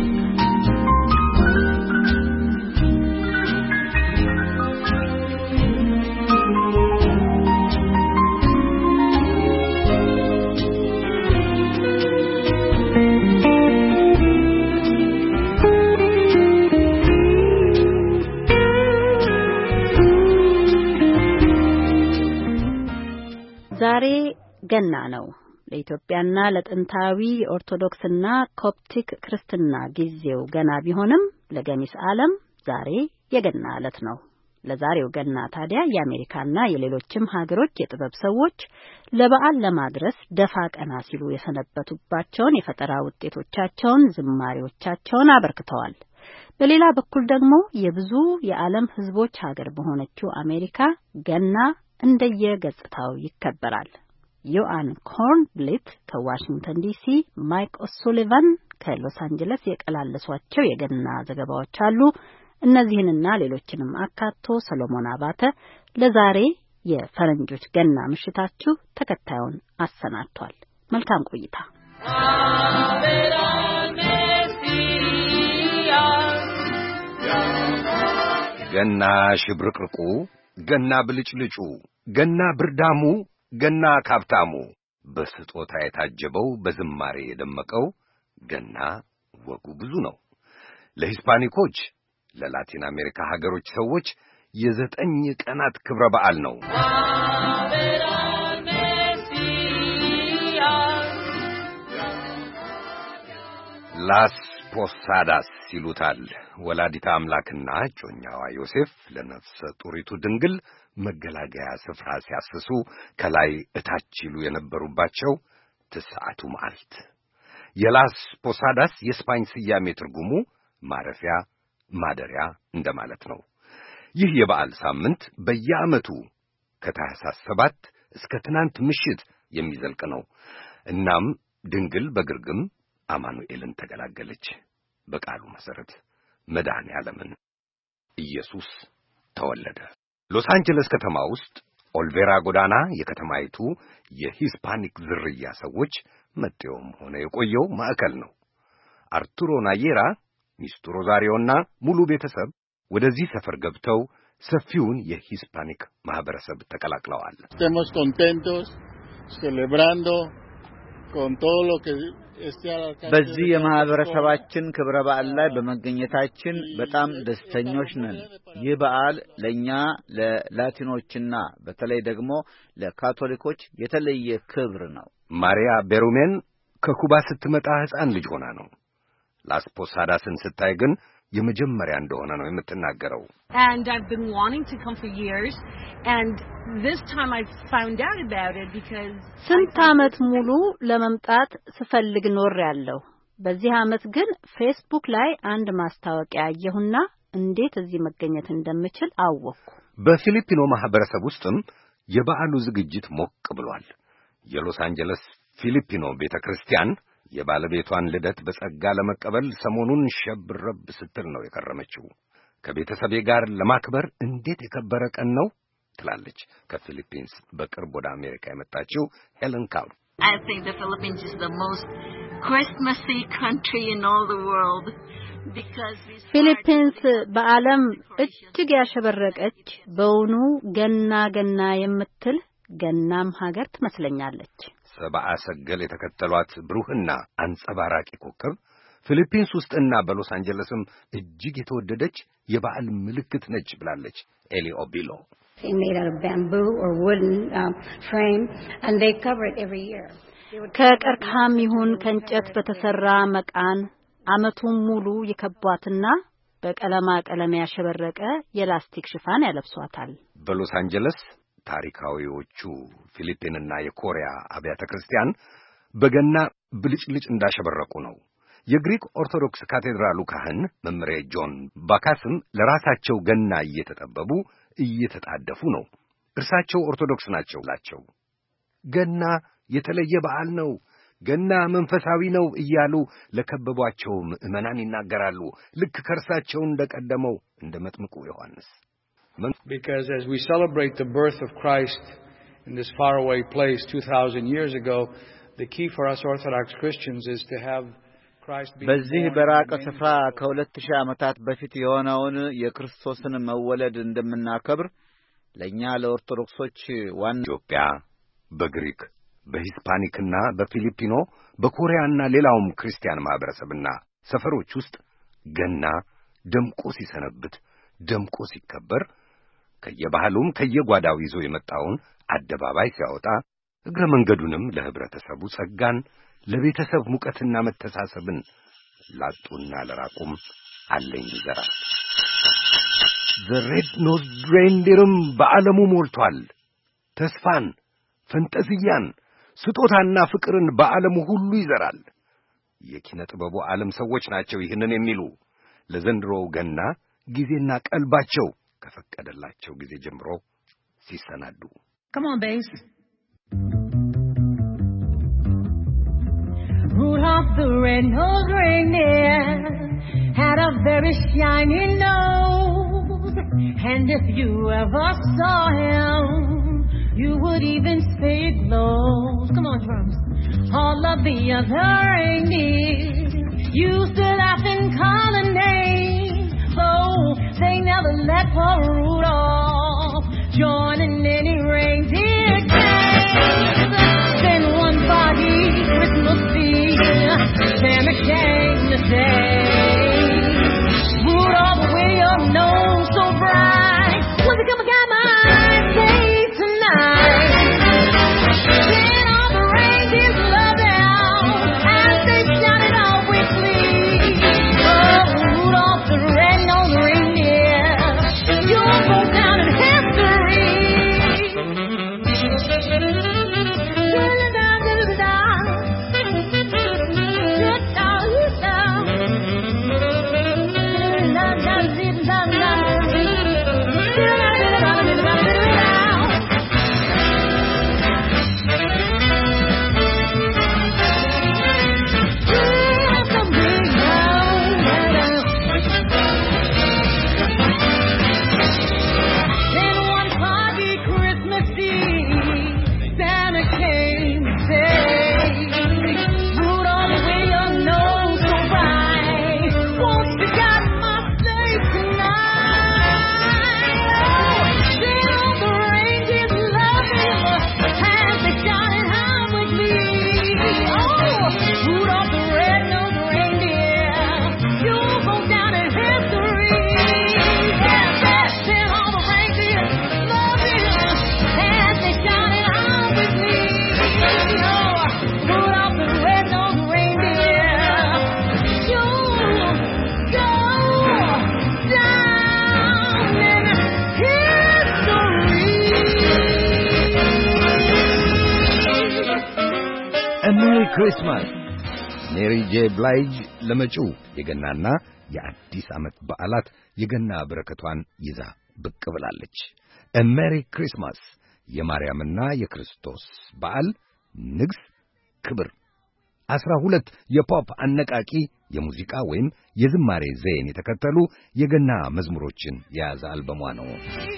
ዛሬ ገና ነው። ለኢትዮጵያና ለጥንታዊ ኦርቶዶክስና ኮፕቲክ ክርስትና ጊዜው ገና ቢሆንም ለገሚስ ዓለም ዛሬ የገና ዕለት ነው። ለዛሬው ገና ታዲያ የአሜሪካና የሌሎችም ሀገሮች የጥበብ ሰዎች ለበዓል ለማድረስ ደፋ ቀና ሲሉ የሰነበቱባቸውን የፈጠራ ውጤቶቻቸውን፣ ዝማሬዎቻቸውን አበርክተዋል። በሌላ በኩል ደግሞ የብዙ የዓለም ሕዝቦች ሀገር በሆነችው አሜሪካ ገና እንደየገጽታው ይከበራል። ዮአን ኮርንብሊት ከዋሽንግተን ዲሲ፣ ማይክ ኦሱሊቫን ከሎስ አንጀለስ የቀላለሷቸው የገና ዘገባዎች አሉ። እነዚህንና ሌሎችንም አካቶ ሰሎሞን አባተ ለዛሬ የፈረንጆች ገና ምሽታችሁ ተከታዩን አሰናድቷል። መልካም ቆይታ። ገና ሽብርቅርቁ፣ ገና ብልጭልጩ፣ ገና ብርዳሙ፣ ገና ካብታሙ፣ በስጦታ የታጀበው በዝማሬ የደመቀው ገና ወጉ ብዙ ነው። ለሂስፓኒኮች፣ ለላቲን አሜሪካ ሀገሮች ሰዎች የ9 ቀናት ክብረ በዓል ነው። ላስ ፖሳዳስ ይሉታል። ወላዲታ አምላክና ጮኛዋ ዮሴፍ ለነፍሰ ጡሪቱ ድንግል መገላገያ ስፍራ ሲያስሱ ከላይ እታች ይሉ የነበሩባቸው ትስዓቱ መዓልት። የላስ ፖሳዳስ የስፓኝ ስያሜ ትርጉሙ ማረፊያ፣ ማደሪያ እንደማለት ነው። ይህ የበዓል ሳምንት በየዓመቱ ከታኅሳስ 7 እስከ ትናንት ምሽት የሚዘልቅ ነው። እናም ድንግል በግርግም አማኑኤልን ተገላገለች። በቃሉ መሰረት መድኃኔ ዓለምን ኢየሱስ ተወለደ። ሎስ አንጀለስ ከተማ ውስጥ ኦልቬራ ጎዳና የከተማይቱ የሂስፓኒክ ዝርያ ሰዎች መጤውም ሆነ የቆየው ማዕከል ነው። አርቱሮ ናየራ፣ ሚስቱ ሮዛሪዮና ሙሉ ቤተሰብ ወደዚህ ሰፈር ገብተው ሰፊውን የሂስፓኒክ ማህበረሰብ ተቀላቅለዋል። estamos contentos celebrando con todo lo que በዚህ የማህበረሰባችን ክብረ በዓል ላይ በመገኘታችን በጣም ደስተኞች ነን። ይህ በዓል ለኛ ለላቲኖችና በተለይ ደግሞ ለካቶሊኮች የተለየ ክብር ነው። ማሪያ ቤሩሜን ከኩባ ስትመጣ ሕፃን ልጅ ሆና ነው። ላስ ፖሳዳስን ስታይ ግን የመጀመሪያ እንደሆነ ነው የምትናገረው። And I've been wanting to come for years and this time I found out about it because ስንት ዓመት ሙሉ ለመምጣት ስፈልግ ኖሬያለሁ። በዚህ ዓመት ግን ፌስቡክ ላይ አንድ ማስታወቂያ አየሁና እንዴት እዚህ መገኘት እንደምችል አወቅኩ። በፊሊፒኖ ማህበረሰብ ውስጥም የበዓሉ ዝግጅት ሞቅ ብሏል። የሎስ አንጀለስ ፊሊፒኖ ቤተክርስቲያን የባለቤቷን ልደት በጸጋ ለመቀበል ሰሞኑን ሸብረብ ስትል ነው የከረመችው። ከቤተሰቤ ጋር ለማክበር እንዴት የከበረ ቀን ነው ትላለች ከፊሊፒንስ በቅርብ ወደ አሜሪካ የመጣችው ሄለን ካል። I think the Philippines is the most Christmassy country in all the world because ፊሊፒንስ በዓለም እጅግ ያሸበረቀች በውኑ ገና የምትል ገናም ሀገር ትመስለኛለች። ሰብአ ሰገል የተከተሏት ብሩህና አንጸባራቂ ኮከብ ፊሊፒንስ ውስጥና በሎስ አንጀለስም እጅግ የተወደደች የበዓል ምልክት ነች ብላለች ኤሊ ኦቢሎ። ከቀርከሃም ይሁን ከእንጨት በተሰራ መቃን ዓመቱን ሙሉ የከቧትና በቀለማ ቀለም ያሸበረቀ የላስቲክ ሽፋን ያለብሷታል። በሎስ አንጀለስ ታሪካዊዎቹ ፊሊፒንና የኮሪያ አብያተ ክርስቲያን በገና ብልጭልጭ እንዳሸበረቁ ነው። የግሪክ ኦርቶዶክስ ካቴድራሉ ካህን መምሬ ጆን ባካስም ለራሳቸው ገና እየተጠበቡ እየተጣደፉ ነው። እርሳቸው ኦርቶዶክስ ናቸው። ገና የተለየ በዓል ነው፣ ገና መንፈሳዊ ነው እያሉ ለከበቧቸው ምዕመናን ይናገራሉ። ልክ ከእርሳቸው እንደቀደመው እንደ መጥምቁ ዮሐንስ። Because as we celebrate the birth of Christ in this faraway place 2,000 years ago, the key for us Orthodox Christians is to have Christ be በዚህ በራቀ ስፍራ ከ2000 ዓመታት በፊት የሆነውን የክርስቶስን መወለድ እንደምናከብር ለኛ ለኦርቶዶክሶች ዋና ኢትዮጵያ በግሪክ በሂስፓኒክና በፊሊፒኖ በኮሪያና ሌላውም ክርስቲያን ማህበረሰብና ሰፈሮች ውስጥ ገና ደምቆ ሲሰነብት ደምቆ ሲከበር ከየባህሉም ከየጓዳው ይዞ የመጣውን አደባባይ ሲያወጣ እግረ መንገዱንም ለህብረተሰቡ ጸጋን ለቤተሰብ ሙቀትና መተሳሰብን ላጡና ለራቁም አለኝ ይዘራል። The red-nosed reindeerም በዓለሙ ሞልቷል። ተስፋን፣ ፈንጠዝያን፣ ስጦታና ፍቅርን በዓለሙ ሁሉ ይዘራል። የኪነ ጥበቡ ዓለም ሰዎች ናቸው ይህንን የሚሉ ለዘንድሮው ገና ጊዜና ቀልባቸው ከፈቀደላቸው ጊዜ ጀምሮ ሲሰናዱ። Come on, bass. Rudolph the red-nosed reindeer had a very shiny nose, and if you ever saw him, you would even say it glows. Come on, drums. All of the other reindeers used to laugh and call a name, oh, they never let poor Rudolph join in any reindeer game. Then one foggy Christmas Eve, Santa came to say, Rudolph, with your nose so bright, when's it gonna get my day tonight? Then all the reindeers loved him, and they shouted all with glee, oh, Rudolph the red-nosed reindeer, you'll go down in history. Christmas Mary J. Blige ለመጪው የገናና የአዲስ ዓመት በዓላት የገና በረከቷን ይዛ ብቅ ብላለች። A Merry Christmas የማርያምና የክርስቶስ በዓል ንግስ ክብር 12 የፖፕ አነቃቂ የሙዚቃ ወይም የዝማሬ ዘይን የተከተሉ የገና መዝሙሮችን የያዘ አልበሟ ነው።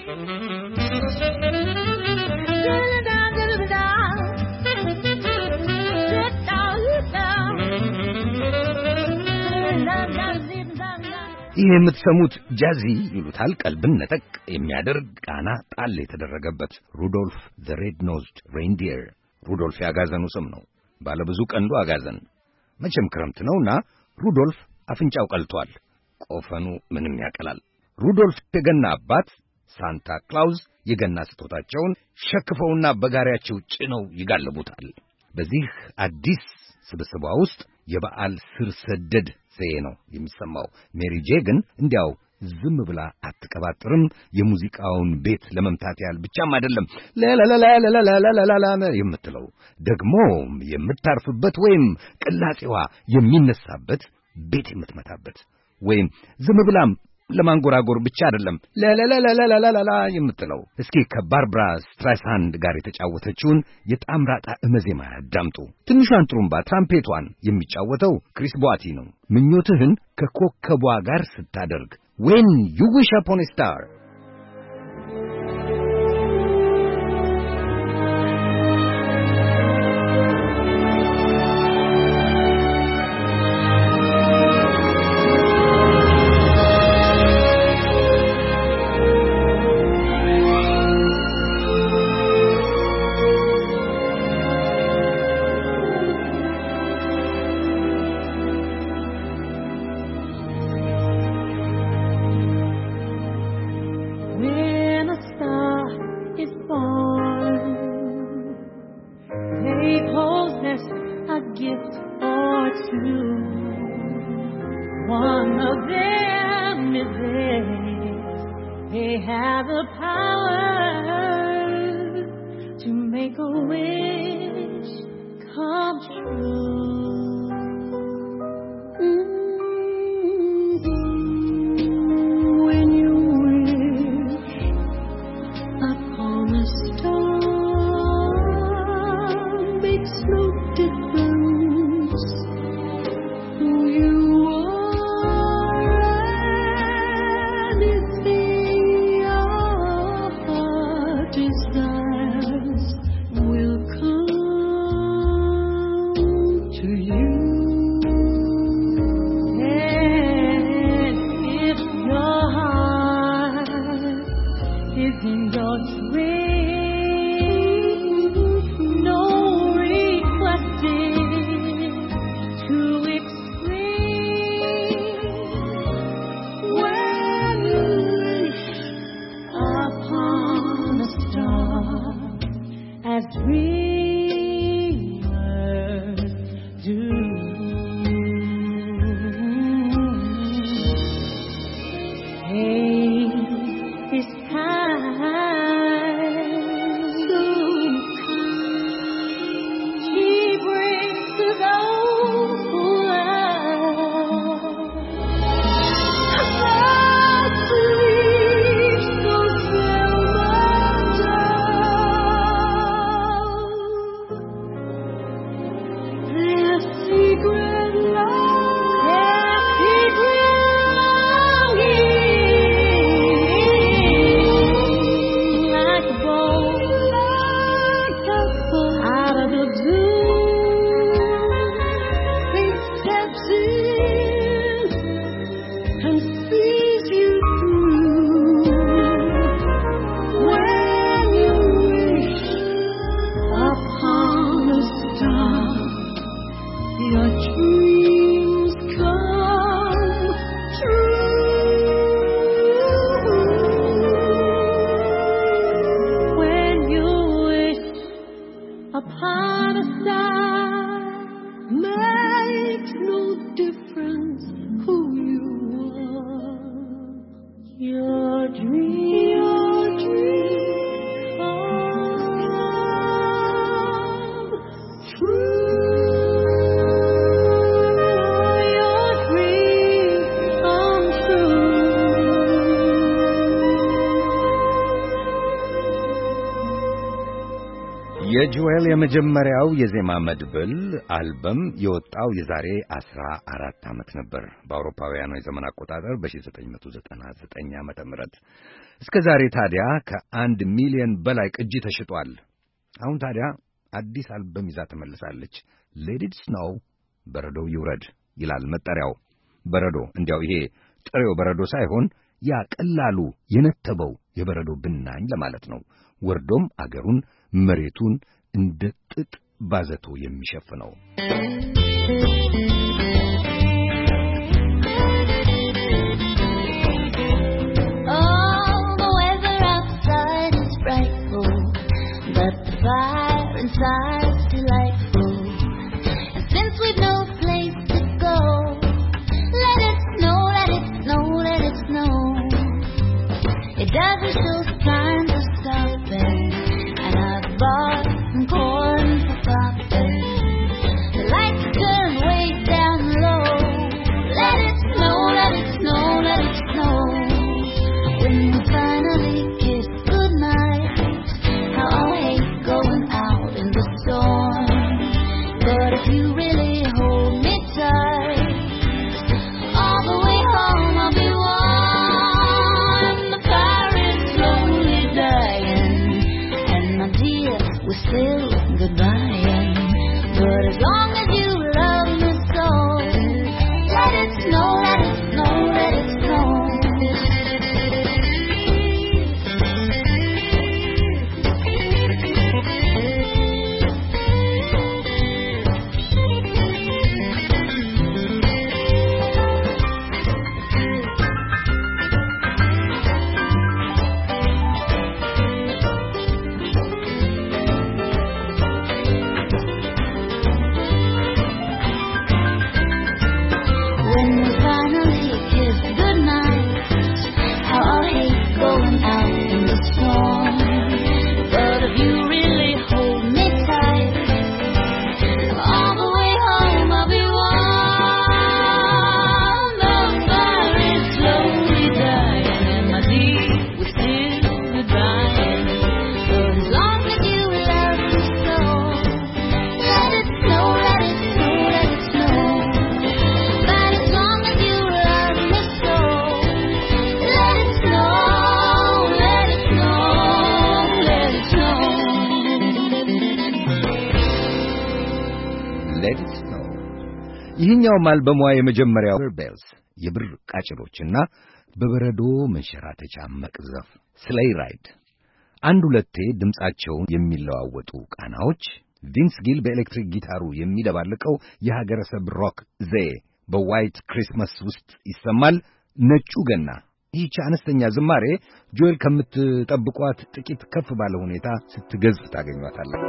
ይህ የምትሰሙት ጃዚ ይሉታል ቀልብን ነጠቅ የሚያደርግ ቃና ጣል የተደረገበት ሩዶልፍ the red-nosed reindeer ሩዶልፍ ያጋዘኑ ስም ነው። ባለብዙ ቀንዱ አጋዘን መቼም ክረምት ነውና ሩዶልፍ አፍንጫው ቀልቷል፣ ቆፈኑ ምንም ያቀላል። ሩዶልፍ የገና አባት ሳንታ ክላውዝ የገና ስጦታቸውን ሸክፈውና በጋሪያቸው ጭነው ይጋልቡታል። በዚህ አዲስ ስብስቧ ውስጥ የበዓል ስር ሰደድ ዘዬ ነው የሚሰማው። ሜሪ ጄ ግን እንዲያው ዝም ብላ አትቀባጥርም። የሙዚቃውን ቤት ለመምታት ያህል ብቻም አይደለም ለላላላላላላላ የምትለው ደግሞ የምታርፍበት ወይም ቅላጼዋ የሚነሳበት ቤት የምትመታበት ወይም ዝም ብላም ለማንጎራጎር ብቻ አይደለም ለላላላላላላ የምትለው። እስኪ ከባርብራ ስትራይሳንድ ጋር የተጫወተችውን የጣምራጣ እመዜማ ያዳምጡ። ትንሿን ጥሩምባ ትራምፔቷን የሚጫወተው ክሪስ ቦአቲ ነው። ምኞትህን ከኮከቧ ጋር ስታደርግ when you wish upon a star your dreams, no requesting too extreme. When you wish upon a star, as dreamers do. የጆኤል የመጀመሪያው የዜማ መድብል አልበም የወጣው የዛሬ 14 ዓመት ነበር በአውሮፓውያኑ የዘመን አቆጣጠር በ1999 ዓመተ ምህረት። እስከ ዛሬ ታዲያ ከ1 ሚሊዮን በላይ ቅጂ ተሽጧል። አሁን ታዲያ አዲስ አልበም ይዛ ተመልሳለች። Let It Snow በረዶ ይውረድ ይላል መጠሪያው። በረዶ እንዲያው ይሄ ጥሬው በረዶ ሳይሆን ያ ቀላሉ የነተበው የበረዶ ብናኝ ለማለት ነው። ወርዶም አገሩን መሬቱን እንደ ጥጥ ባዘቶ የሚሸፍነው ይህኛው አልበሟ የመጀመሪያው ቤልስ የብር ቃጭሎችና በበረዶ መንሸራተቻ መቅዘፍ ስሌይ ራይድ አንድ ሁለቴ ድምጻቸውን የሚለዋወጡ ቃናዎች፣ ቪንስ ጊል በኤሌክትሪክ ጊታሩ የሚደባልቀው የሀገረሰብ ሮክ ዘዬ በዋይት ክሪስማስ ውስጥ ይሰማል። ነጩ ገና ይህች አነስተኛ ዝማሬ ጆኤል ከምትጠብቋት ጥቂት ከፍ ባለ ሁኔታ ስትገዝፍ ታገኟታለህ።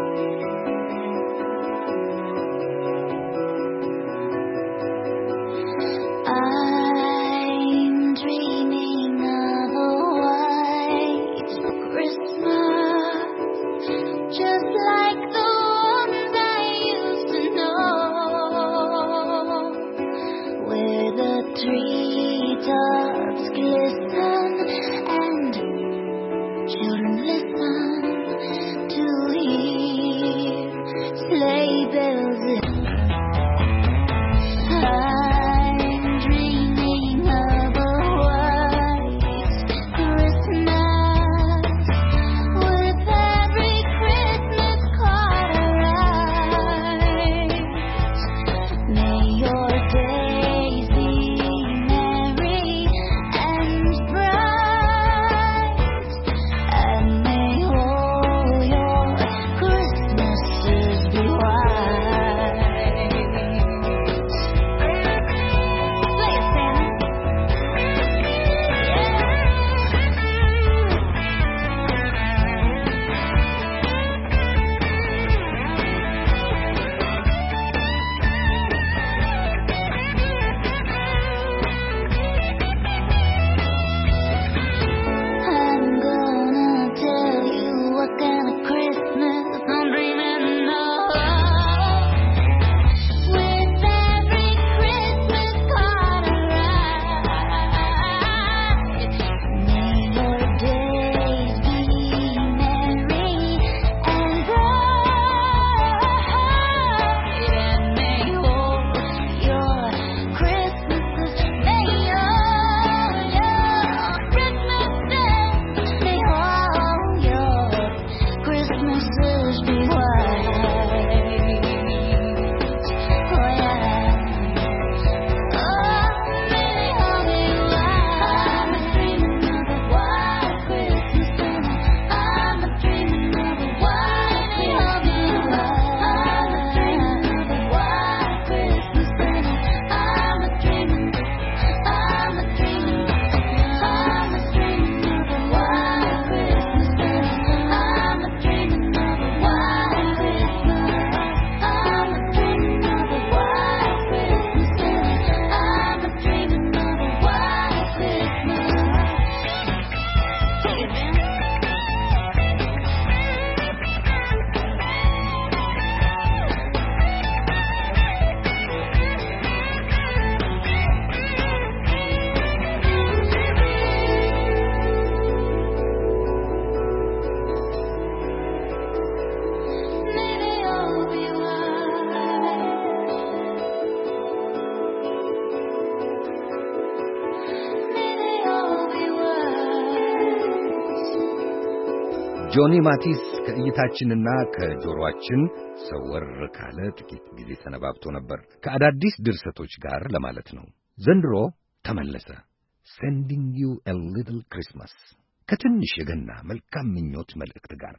ጆኒ ማቲስ ከእይታችንና ከጆሮአችን ሰወር ካለ ጥቂት ጊዜ ሰነባብቶ ነበር። ከአዳዲስ ድርሰቶች ጋር ለማለት ነው። ዘንድሮ ተመለሰ። Sending you a little Christmas ከትንሽ የገና መልካም ምኞት መልእክት ጋር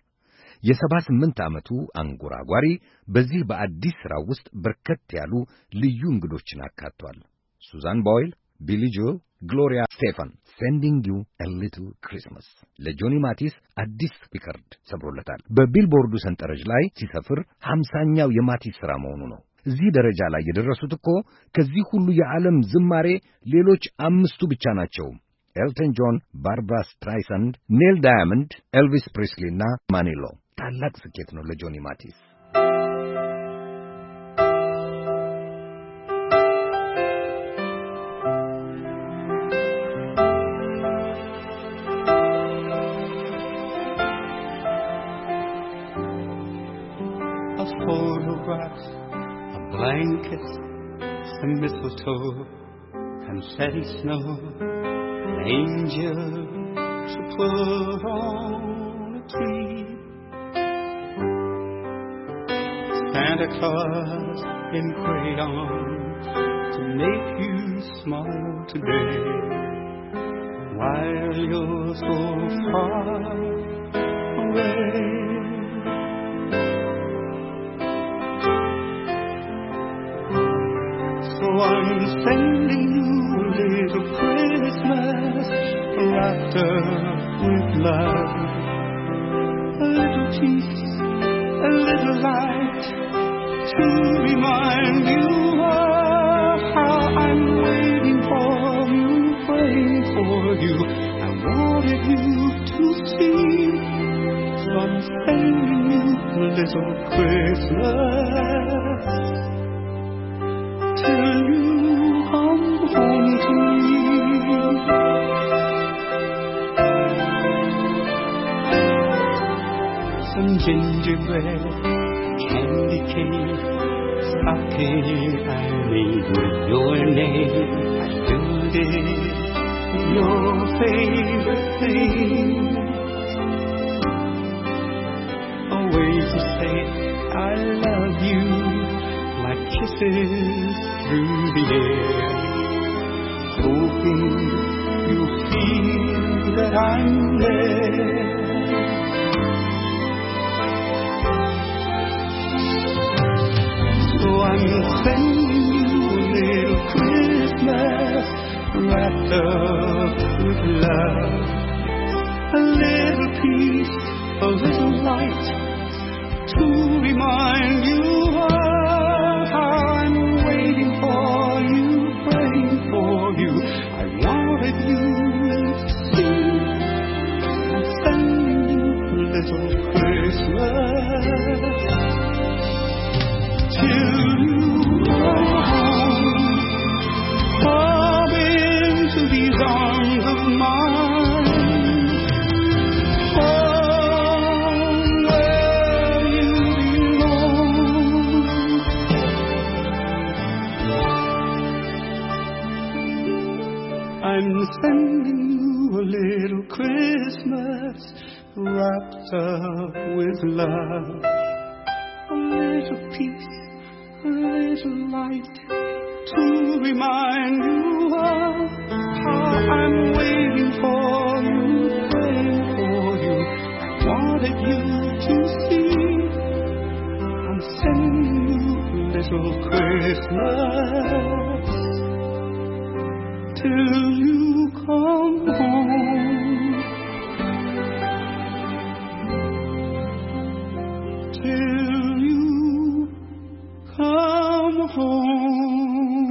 የ78 ዓመቱ አንጎራጓሪ በዚህ በአዲስ ሥራ ውስጥ በርከት ያሉ ልዩ እንግዶችን አካቷል። ሱዛን ቦይል፣ ቢሊ ጆል፣ ግሎሪያ ስቴፋን Sending you a little Christmas ለጆኒ ማቲስ አዲስ ሪከርድ ሰብሮለታል። በቢልቦርዱ ሰንጠረዥ ላይ ሲሰፍር 50ኛው የማቲስ ሥራ መሆኑ ነው። እዚህ ደረጃ ላይ የደረሱት እኮ ከዚህ ሁሉ የዓለም ዝማሬ ሌሎች 5 ብቻ ናቸው። ኤልተን ጆን፣ ባርባራ ስትራይሰንድ፣ ኔል ዳያመንድ፣ ኤልቪስ ፕሪስሊ እና ማኒሎ። ታላቅ ስኬት ነው ለጆኒ ማቲስ። Blankets, some mistletoe, confetti snow, an angel to put on a tree. Santa Claus in crayons to make you smile today, while you're so far peace, a little light to remind you of how I'm waiting for you, praying for you. I wanted you to see, so I'm sending you a little Christmas till you come home to me. Some gingerbread, candy cane, stocking I made with your name. I filled it with your favorite things. A way to say I love you, like kisses through the air. Hoping you'll feel that I'm there. So I'm sending you a little Christmas wrapped up with love. A little peace, a little light to remind you of how I'm waiting for you, praying for you. I wanted you to see. I'm sending you a little Christmas till you come home, come into these arms of mine, home where you belong. I'm sending you a little Christmas wrapped up with love, a little peace, a little light to remind you of how I'm waiting for you, praying for you. I wanted you to see. I'm sending you a little Christmas till you come home, till you come home.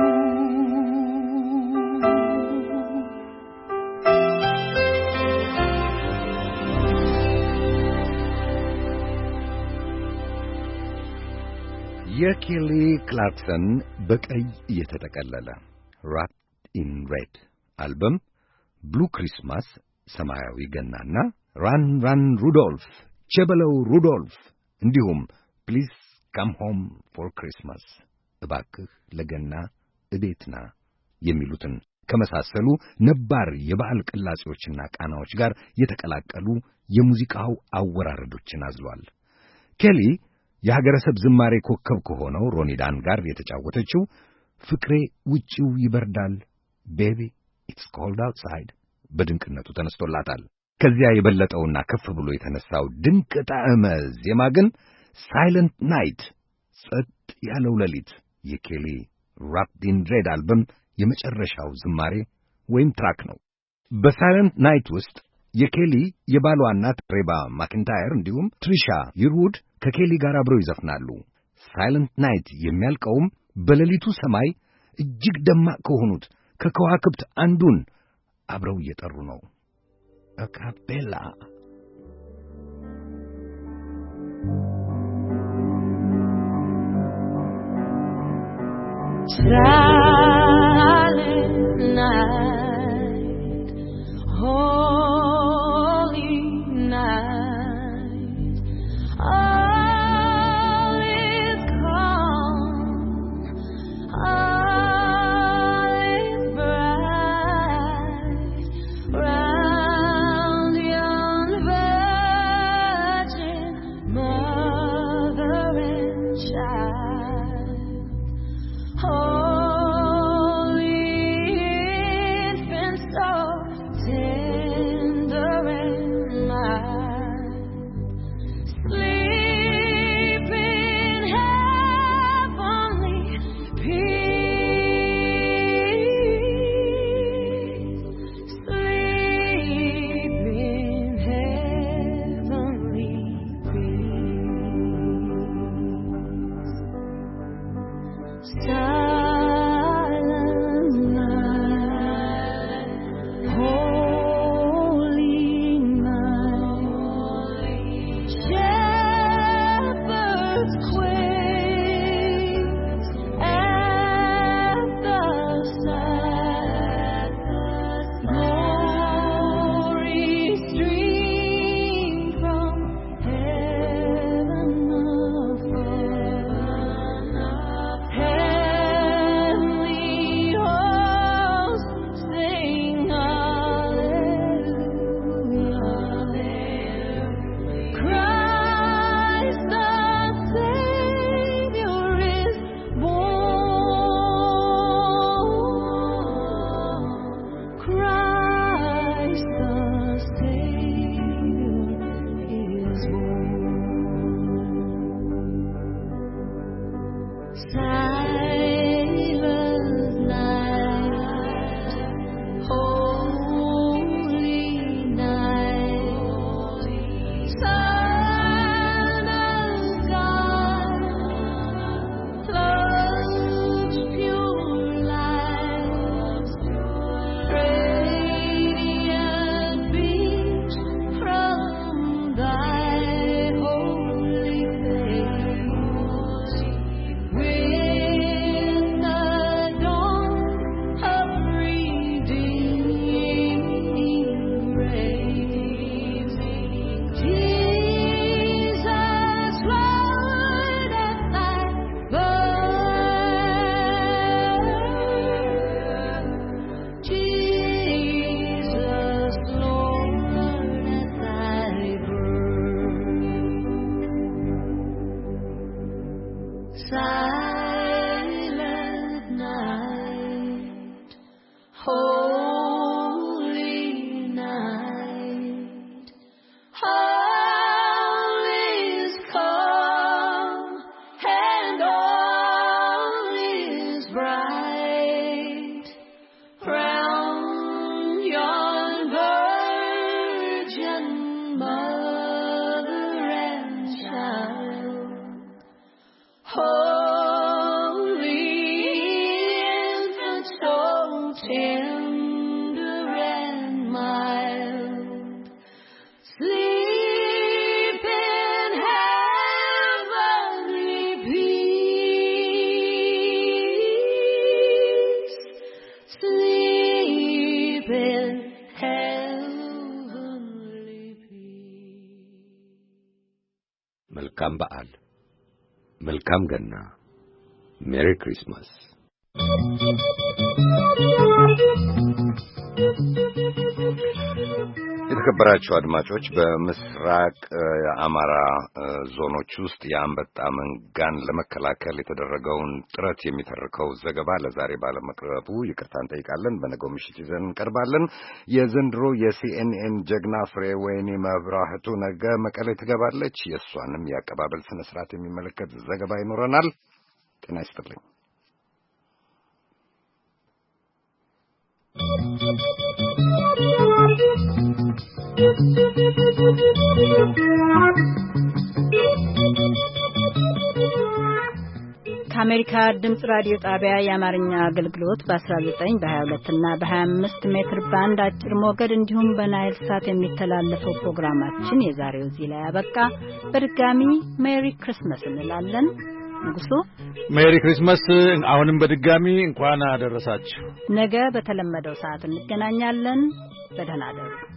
የኬሊ ክላርክሰን በቀይ የተጠቀለለ Wrapped in Red አልበም ብሉ ክሪስማስ ሰማያዊ ገናና ራን ራን ሩዶልፍ ቸበለው ሩዶልፍ እንዲሁም ፕሊዝ ካም ሆም ፎር ክሪስማስ እባክህ ለገና እቤትና የሚሉትን ከመሳሰሉ ነባር የበዓል ቅላጼዎችና ቃናዎች ጋር የተቀላቀሉ የሙዚቃው አወራረዶችን አዝሏል። ኬሊ የሀገረሰብ ዝማሬ ኮከብ ከሆነው ሮኒዳን ጋር የተጫወተችው ፍቅሬ ውጪው ይበርዳል ቤቢ ኢትስ ኮልድ አውትሳይድ በድንቅነቱ ተነስቶላታል። ከዚያ የበለጠውና ከፍ ብሎ የተነሳው ድንቅ ጣዕመ ዜማ ግን ሳይለንት ናይት ጸጥ ያለው ሌሊት የኬሊ Wrapped in Red አልበም የመጨረሻው ዝማሬ ወይም ትራክ ነው። በሳይለንት ናይት ውስጥ የኬሊ የባሏ እናት ሬባ ማኪንታየር እንዲሁም ትሪሻ ይርውድ ከኬሊ ጋር አብረው ይዘፍናሉ። ሳይለንት ናይት የሚያልቀውም በሌሊቱ ሰማይ እጅግ ደማቅ ከሆኑት ከከዋክብት አንዱን አብረው እየጠሩ ነው። አካፔላ Silent night, holy night, all is calm, all is bright, round yon virgin mother and child. Oh, መልካም በዓል፣ መልካም ገና፣ ሜሪ ክሪስማስ። የተከበራችሁ አድማጮች በምስራቅ የአማራ ዞኖች ውስጥ የአንበጣ መንጋን ለመከላከል የተደረገውን ጥረት የሚተርከው ዘገባ ለዛሬ ባለመቅረቡ ይቅርታ እንጠይቃለን። በነገው ምሽት ይዘን እንቀርባለን። የዘንድሮ የሲኤንኤን ጀግና ፍሬወይኒ መብራህቱ ነገ መቀሌ ትገባለች። የእሷንም የአቀባበል ስነ ስርዓት የሚመለከት ዘገባ ይኖረናል። ጤና ይስጥልኝ። ከአሜሪካ ድምጽ ራዲዮ ጣቢያ የአማርኛ አገልግሎት በ19 በ22 እና በ25 ሜትር ባንድ አጭር ሞገድ እንዲሁም በናይል ሳት የሚተላለፈው ፕሮግራማችን የዛሬው እዚህ ላይ ያበቃ። በድጋሚ ሜሪ ክሪስማስ እንላለን። ንጉሱ ሜሪ ክሪስማስ። አሁንም በድጋሚ እንኳን አደረሳችሁ። ነገ በተለመደው ሰዓት እንገናኛለን። በደህና እደሩ።